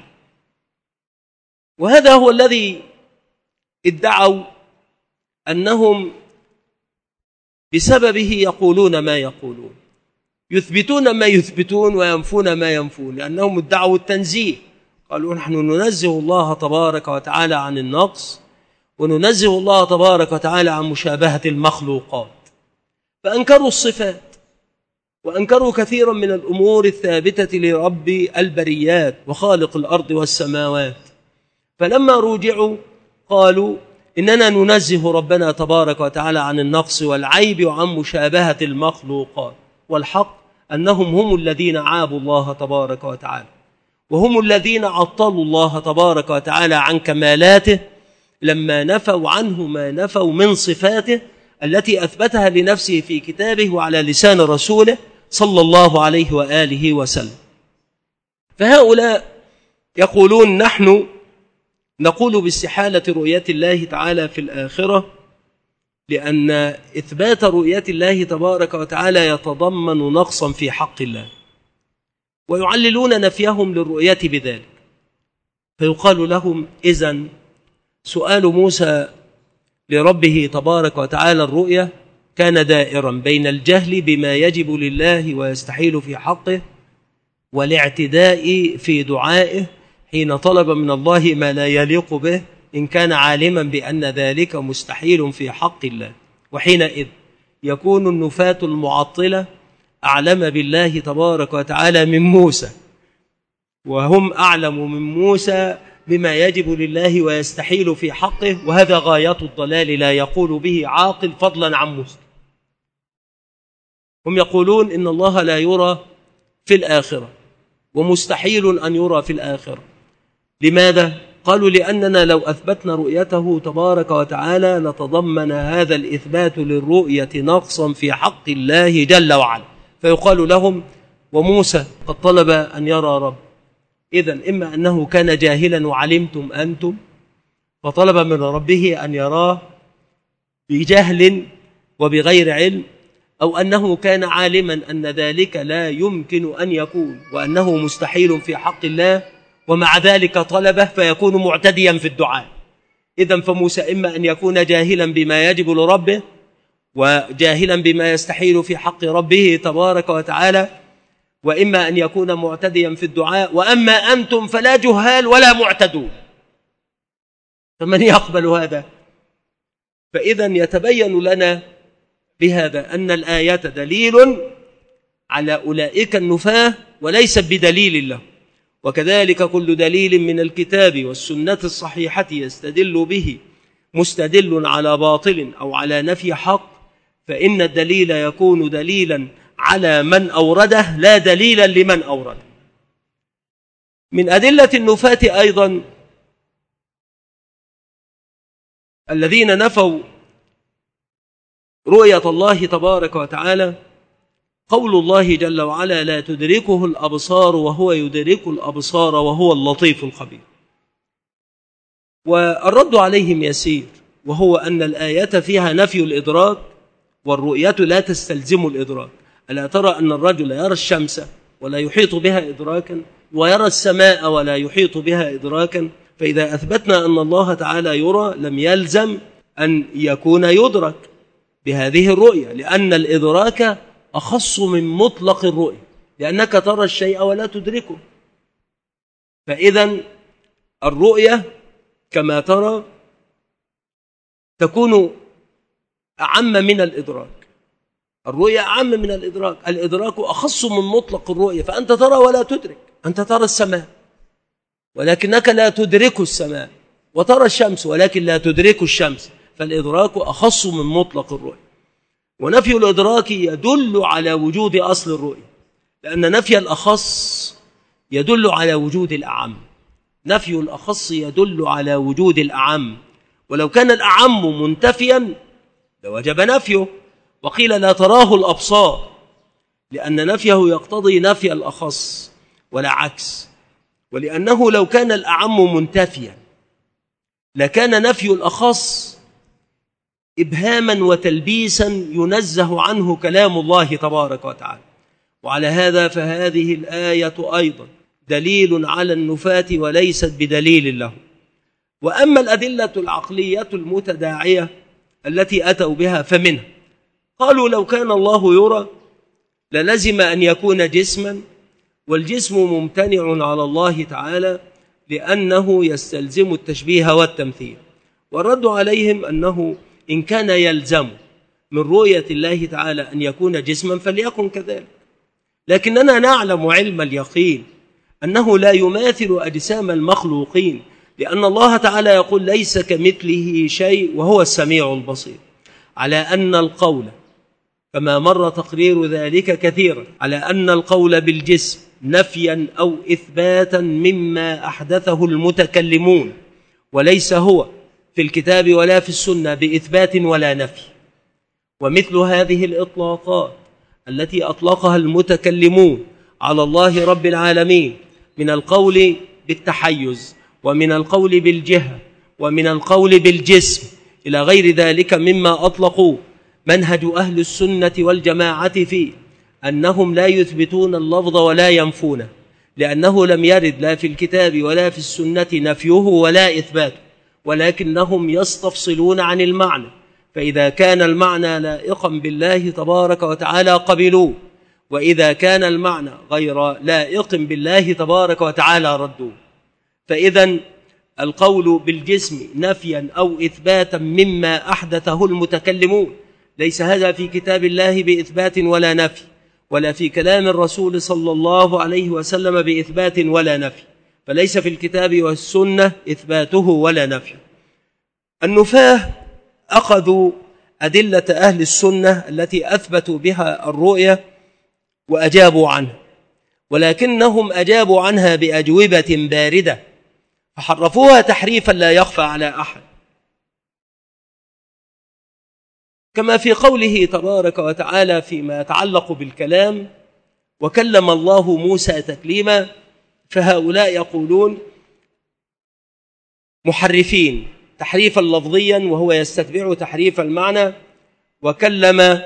S1: وهذا هو الذي ادعوا أنهم بسببه يقولون ما يقولون، يثبتون ما يثبتون وينفون ما ينفون، لأنهم ادعوا التنزيه. قالوا نحن ننزه الله تبارك وتعالى عن النقص، وننزه الله تبارك وتعالى عن مشابهة المخلوقات، فأنكروا الصفات وأنكروا كثيرا من الأمور الثابتة لرب البريات وخالق الأرض والسماوات. فلما رجعوا قالوا إننا ننزه ربنا تبارك وتعالى عن النقص والعيب وعن مشابهة المخلوقات، والحق أنهم هم الذين عابوا الله تبارك وتعالى، وهم الذين عطلوا الله تبارك وتعالى عن كمالاته لما نفوا عنه ما نفوا من صفاته التي أثبتها لنفسه في كتابه وعلى لسان رسوله صلى الله عليه وآله وسلم. فهؤلاء يقولون نحن نقول باستحالة رؤية الله تعالى في الآخرة لأن إثبات رؤية الله تبارك وتعالى يتضمن نقصا في حق الله، ويعللون نفيهم للرؤية بذلك. فيقال لهم إذن سؤال موسى لربه تبارك وتعالى الرؤية كان دائرا بين الجهل بما يجب لله ويستحيل في حقه، والاعتداء في دعائه حين طلب من الله ما لا يليق به إن كان عالما بأن ذلك مستحيل في حق الله. وحينئذ يكون النفاة المعطلة أعلم بالله تبارك وتعالى من موسى، وهم أعلم من موسى بما يجب لله ويستحيل في حقه، وهذا غاية الضلال لا يقول به عاقل فضلا عن مسلم. هم يقولون إن الله لا يرى في الآخرة ومستحيل أن يرى في الآخرة. لماذا؟ قالوا لأننا لو أثبتنا رؤيته تبارك وتعالى لتضمن هذا الإثبات للرؤية نقصا في حق الله جل وعلا. فيقال لهم وموسى قد طلب أن يرى رب، إذن إما أنه كان جاهلا وعلمتم أنتم فطلب من ربه أن يراه بجهل وبغير علم، أو أنه كان عالما أن ذلك لا يمكن أن يكون وأنه مستحيل في حق الله ومع ذلك طلبه فيكون معتديا في الدعاء. إذن فموسى إما أن يكون جاهلا بما يجب لربه وجاهلا بما يستحيل في حق ربه تبارك وتعالى، وإما أن يكون معتديا في الدعاء. وأما أنتم فلا جهال ولا معتدون، فمن يقبل هذا؟ فإذا يتبين لنا بهذا أن الآية دليل على أولئك النفاة وليس بدليل له. وكذلك كل دليل من الكتاب والسنة الصحيحة يستدل به مستدل على باطل أو على نفي حق، فإن الدليل يكون دليلا على من أورده لا دليلا لمن أورده. من أدلة النفاة أيضا الذين نفوا رؤية الله تبارك وتعالى قول الله جل وعلا لا تدركه الأبصار وهو يدرك الأبصار وهو اللطيف الخبير. والرد عليهم يسير، وهو أن الآية فيها نفي الإدراك والرؤية لا تستلزم الإدراك. ألا ترى أن الرجل يرى الشمس ولا يحيط بها إدراكا ويرى السماء ولا يحيط بها إدراكا؟ فإذا أثبتنا أن الله تعالى يرى لم يلزم أن يكون يدرك بهذه الرؤية، لأن الإدراك أخص من مطلق الرؤية، لأنك ترى الشيء ولا تدركه. فإذا الرؤية كما ترى تكون أعم من الإدراك. الرؤية أعم من الإدراك، الإدراك أخص من مطلق الرؤية. فأنت ترى ولا تدرك، أنت ترى السماء ولكنك لا تدرك السماء، وترى الشمس ولكن لا تدرك الشمس، فالإدراك أخص من مطلق الرؤية. ونفي الإدراك يدل على وجود أصل الرؤية، لأن نفي الأخص يدل على وجود الأعم. نفي الأخص يدل على وجود الأعم، ولو كان الأعم منتفيا لوجب نفيه، وقيل لا تراه الأبصار، لأن نفيه يقتضي نفي الأخص ولا عكس. ولأنه لو كان الأعم منتفيا لكان نفي الأخص إبهاما وتلبيسا ينزه عنه كلام الله تبارك وتعالى. وعلى هذا فهذه الآية أيضا دليل على النفاة وليست بدليل له. وأما الأدلة العقلية المتداعية التي أتوا بها فمنها قالوا لو كان الله يرى للزم أن يكون جسما، والجسم ممتنع على الله تعالى لأنه يستلزم التشبيه والتمثيل. والرد عليهم أنه إن كان يلزم من رؤية الله تعالى أن يكون جسما فليكن كذلك، لكننا نعلم علم اليقين أنه لا يماثل أجسام المخلوقين، لأن الله تعالى يقول ليس كمثله شيء وهو السميع البصير. على أن القول كما مر تقرير ذلك كثيرا على أن القول بالجسم نفيا أو إثباتا مما أحدثه المتكلمون، وليس هو في الكتاب ولا في السنة بإثبات ولا نفي. ومثل هذه الإطلاقات التي أطلقها المتكلمون على الله رب العالمين من القول بالتحيز ومن القول بالجهة ومن القول بالجسم إلى غير ذلك مما أطلقوا. منهج أهل السنة والجماعة فيه أنهم لا يثبتون اللفظ ولا ينفونه، لأنه لم يرد لا في الكتاب ولا في السنة نفيه ولا إثباته، ولكنهم يستفصلون عن المعنى، فإذا كان المعنى لائقا بالله تبارك وتعالى قبلوه، وإذا كان المعنى غير لائق بالله تبارك وتعالى ردوه. فإذا القول بالجسم نفيا أو إثباتا مما أحدثه المتكلمون ليس هذا في كتاب الله بإثبات ولا نفي، ولا في كلام الرسول صلى الله عليه وسلم بإثبات ولا نفي، فليس في الكتاب والسنة إثباته ولا نفي. النفاة أخذوا أدلة أهل السنة التي أثبتوا بها الرؤية وأجابوا عنها، ولكنهم أجابوا عنها بأجوبة باردة فحرفوها تحريفا لا يخفى على أحد، كما في قوله تبارك وتعالى فيما يتعلق بالكلام: وكلم الله موسى تكليما. فهؤلاء يقولون محرفين تحريفا لفظيا وهو يستتبع تحريف المعنى، وكلم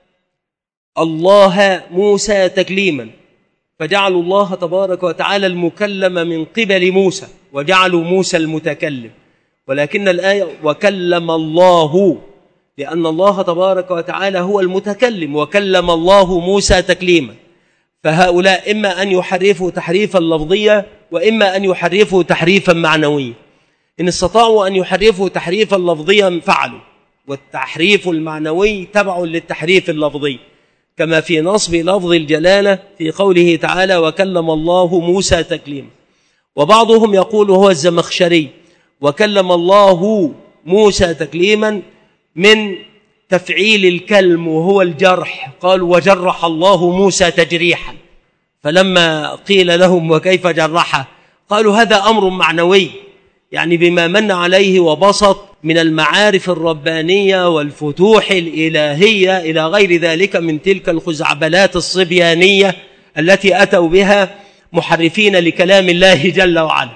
S1: الله موسى تكليما، فجعلوا الله تبارك وتعالى المكلم من قبل موسى وجعلوا موسى المتكلم، ولكن الآية وكلم الله، لأن الله تبارك وتعالى هو المتكلم، وكلم الله موسى تكليما. فهؤلاء إما أن يحرفوا تحريفا لفظيا وإما أن يحرفوا تحريفا معنويا. إن استطاعوا أن يحرفوا تحريفا لفظيا فعلوا، والتحريف المعنوي تبع للتحريف اللفظي، كما في نصب لفظ الجلالة في قوله تعالى وكلم الله موسى تكليما. وبعضهم يقول هو الزمخشري وكلم الله موسى تكليما من تفعيل الكلم وهو الجرح، قالوا وجرح الله موسى تجريحا، فلما قيل لهم وكيف جرحه قالوا هذا أمر معنوي، يعني بما من عليه وبسط من المعارف الربانية والفتوح الإلهية إلى غير ذلك من تلك الخزعبلات الصبيانية التي أتوا بها محرفين لكلام الله جل وعلا.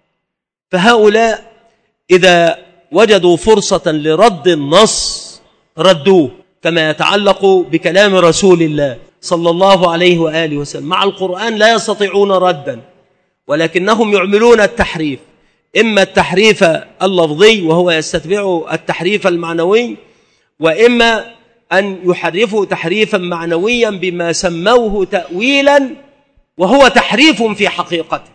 S1: فهؤلاء إذا وجدوا فرصة لرد النص ردوه، كما يتعلق بكلام رسول الله صلى الله عليه وآله وسلم مع القرآن لا يستطيعون ردا، ولكنهم يعملون التحريف، إما التحريف اللفظي وهو يستتبع التحريف المعنوي، وإما أن يحرفوا تحريفا معنويا بما سموه تأويلا وهو تحريف في حقيقته،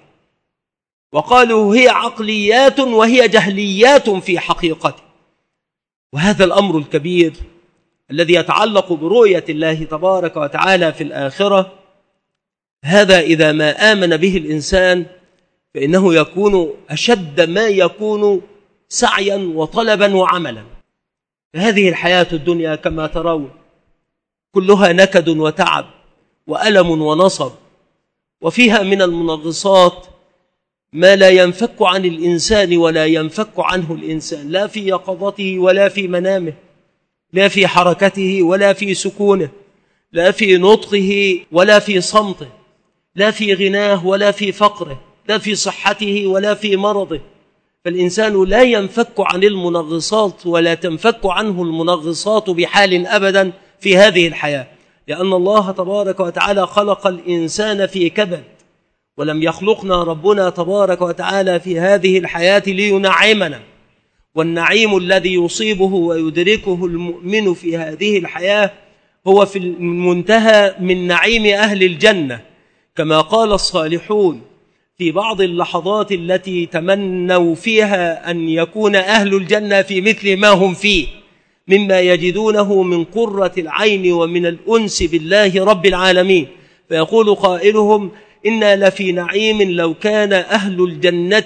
S1: وقالوا هي عقليات وهي جهليات في حقيقته. وهذا الأمر الكبير الذي يتعلق برؤية الله تبارك وتعالى في الآخرة، هذا إذا ما آمن به الإنسان فإنه يكون أشد ما يكون سعيا وطلبا وعملا. هذه الحياة الدنيا كما ترون كلها نكد وتعب وألم ونصب، وفيها من المنغصات ما لا ينفك عن الإنسان ولا ينفك عنه الإنسان، لا في يقظته ولا في منامه، لا في حركته ولا في سكونه، لا في نطقه ولا في صمته، لا في غناه ولا في فقره، لا في صحته ولا في مرضه. فالإنسان لا ينفك عن المنغصات ولا تنفك عنه المنغصات بحال أبدا في هذه الحياة، لأن الله تبارك وتعالى خلق الإنسان في كبد، ولم يخلقنا ربنا تبارك وتعالى في هذه الحياة لينعمنا، والنعيم الذي يصيبه ويدركه المؤمن في هذه الحياة هو في المنتهى من نعيم أهل الجنة، كما قال الصالحون في بعض اللحظات التي تمنوا فيها أن يكون أهل الجنة في مثل ما هم فيه مما يجدونه من قرة العين ومن الأنس بالله رب العالمين، فيقول قائلهم إنا لفي نعيم لو كان أهل الجنة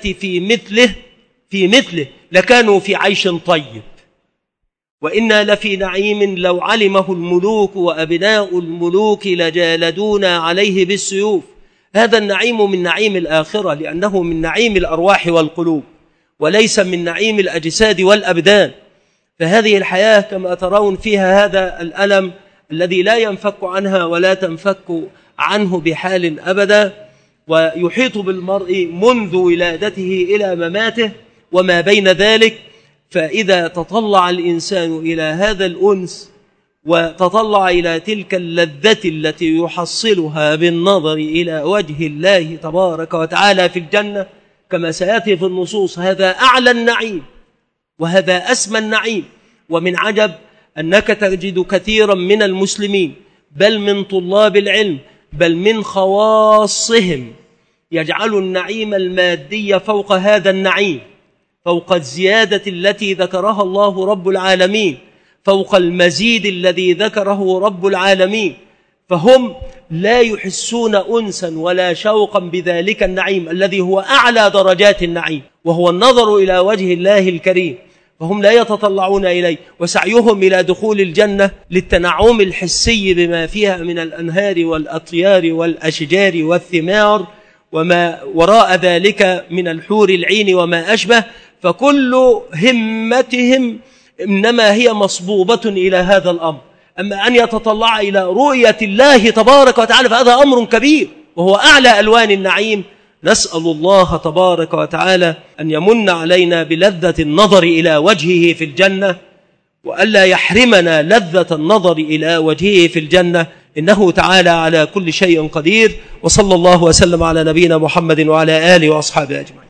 S1: في مثله لكانوا في عيش طيب، وإنا لفي نعيم لو علمه الملوك وأبناء الملوك لجالدونا عليه بالسيوف. هذا النعيم من نعيم الآخرة، لأنه من نعيم الأرواح والقلوب وليس من نعيم الأجساد والأبدان. فهذه الحياة كما ترون فيها هذا الألم الذي لا ينفك عنها ولا تنفك عنه بحال أبدا، ويحيط بالمرء منذ ولادته إلى مماته وما بين ذلك. فإذا تطلع الإنسان إلى هذا الأنس وتطلع إلى تلك اللذة التي يحصلها بالنظر إلى وجه الله تبارك وتعالى في الجنة كما سيأتي في النصوص، هذا أعلى النعيم وهذا أسمى النعيم. ومن عجب أنك تجد كثيرا من المسلمين بل من طلاب العلم بل من خواصهم يجعلوا النعيم المادي فوق هذا النعيم، فوق الزيادة التي ذكرها الله رب العالمين، فوق المزيد الذي ذكره رب العالمين، فهم لا يحسون أنسا ولا شوقا بذلك النعيم الذي هو أعلى درجات النعيم وهو النظر إلى وجه الله الكريم، فهم لا يتطلعون إليه، وسعيهم إلى دخول الجنة للتنعم الحسي بما فيها من الأنهار والأطيار والأشجار والثمار وما وراء ذلك من الحور العين وما أشبه، فكل همتهم إنما هي مصبوبة إلى هذا الأمر. أما أن يتطلع إلى رؤية الله تبارك وتعالى فهذا أمر كبير وهو أعلى ألوان النعيم. نسأل الله تبارك وتعالى أن يمن علينا بلذة النظر إلى وجهه في الجنة وألا يحرمنا لذة النظر إلى وجهه في الجنة، إنه تعالى على كل شيء قدير. وصلى الله وسلم على نبينا محمد وعلى آله وأصحابه أجمعين.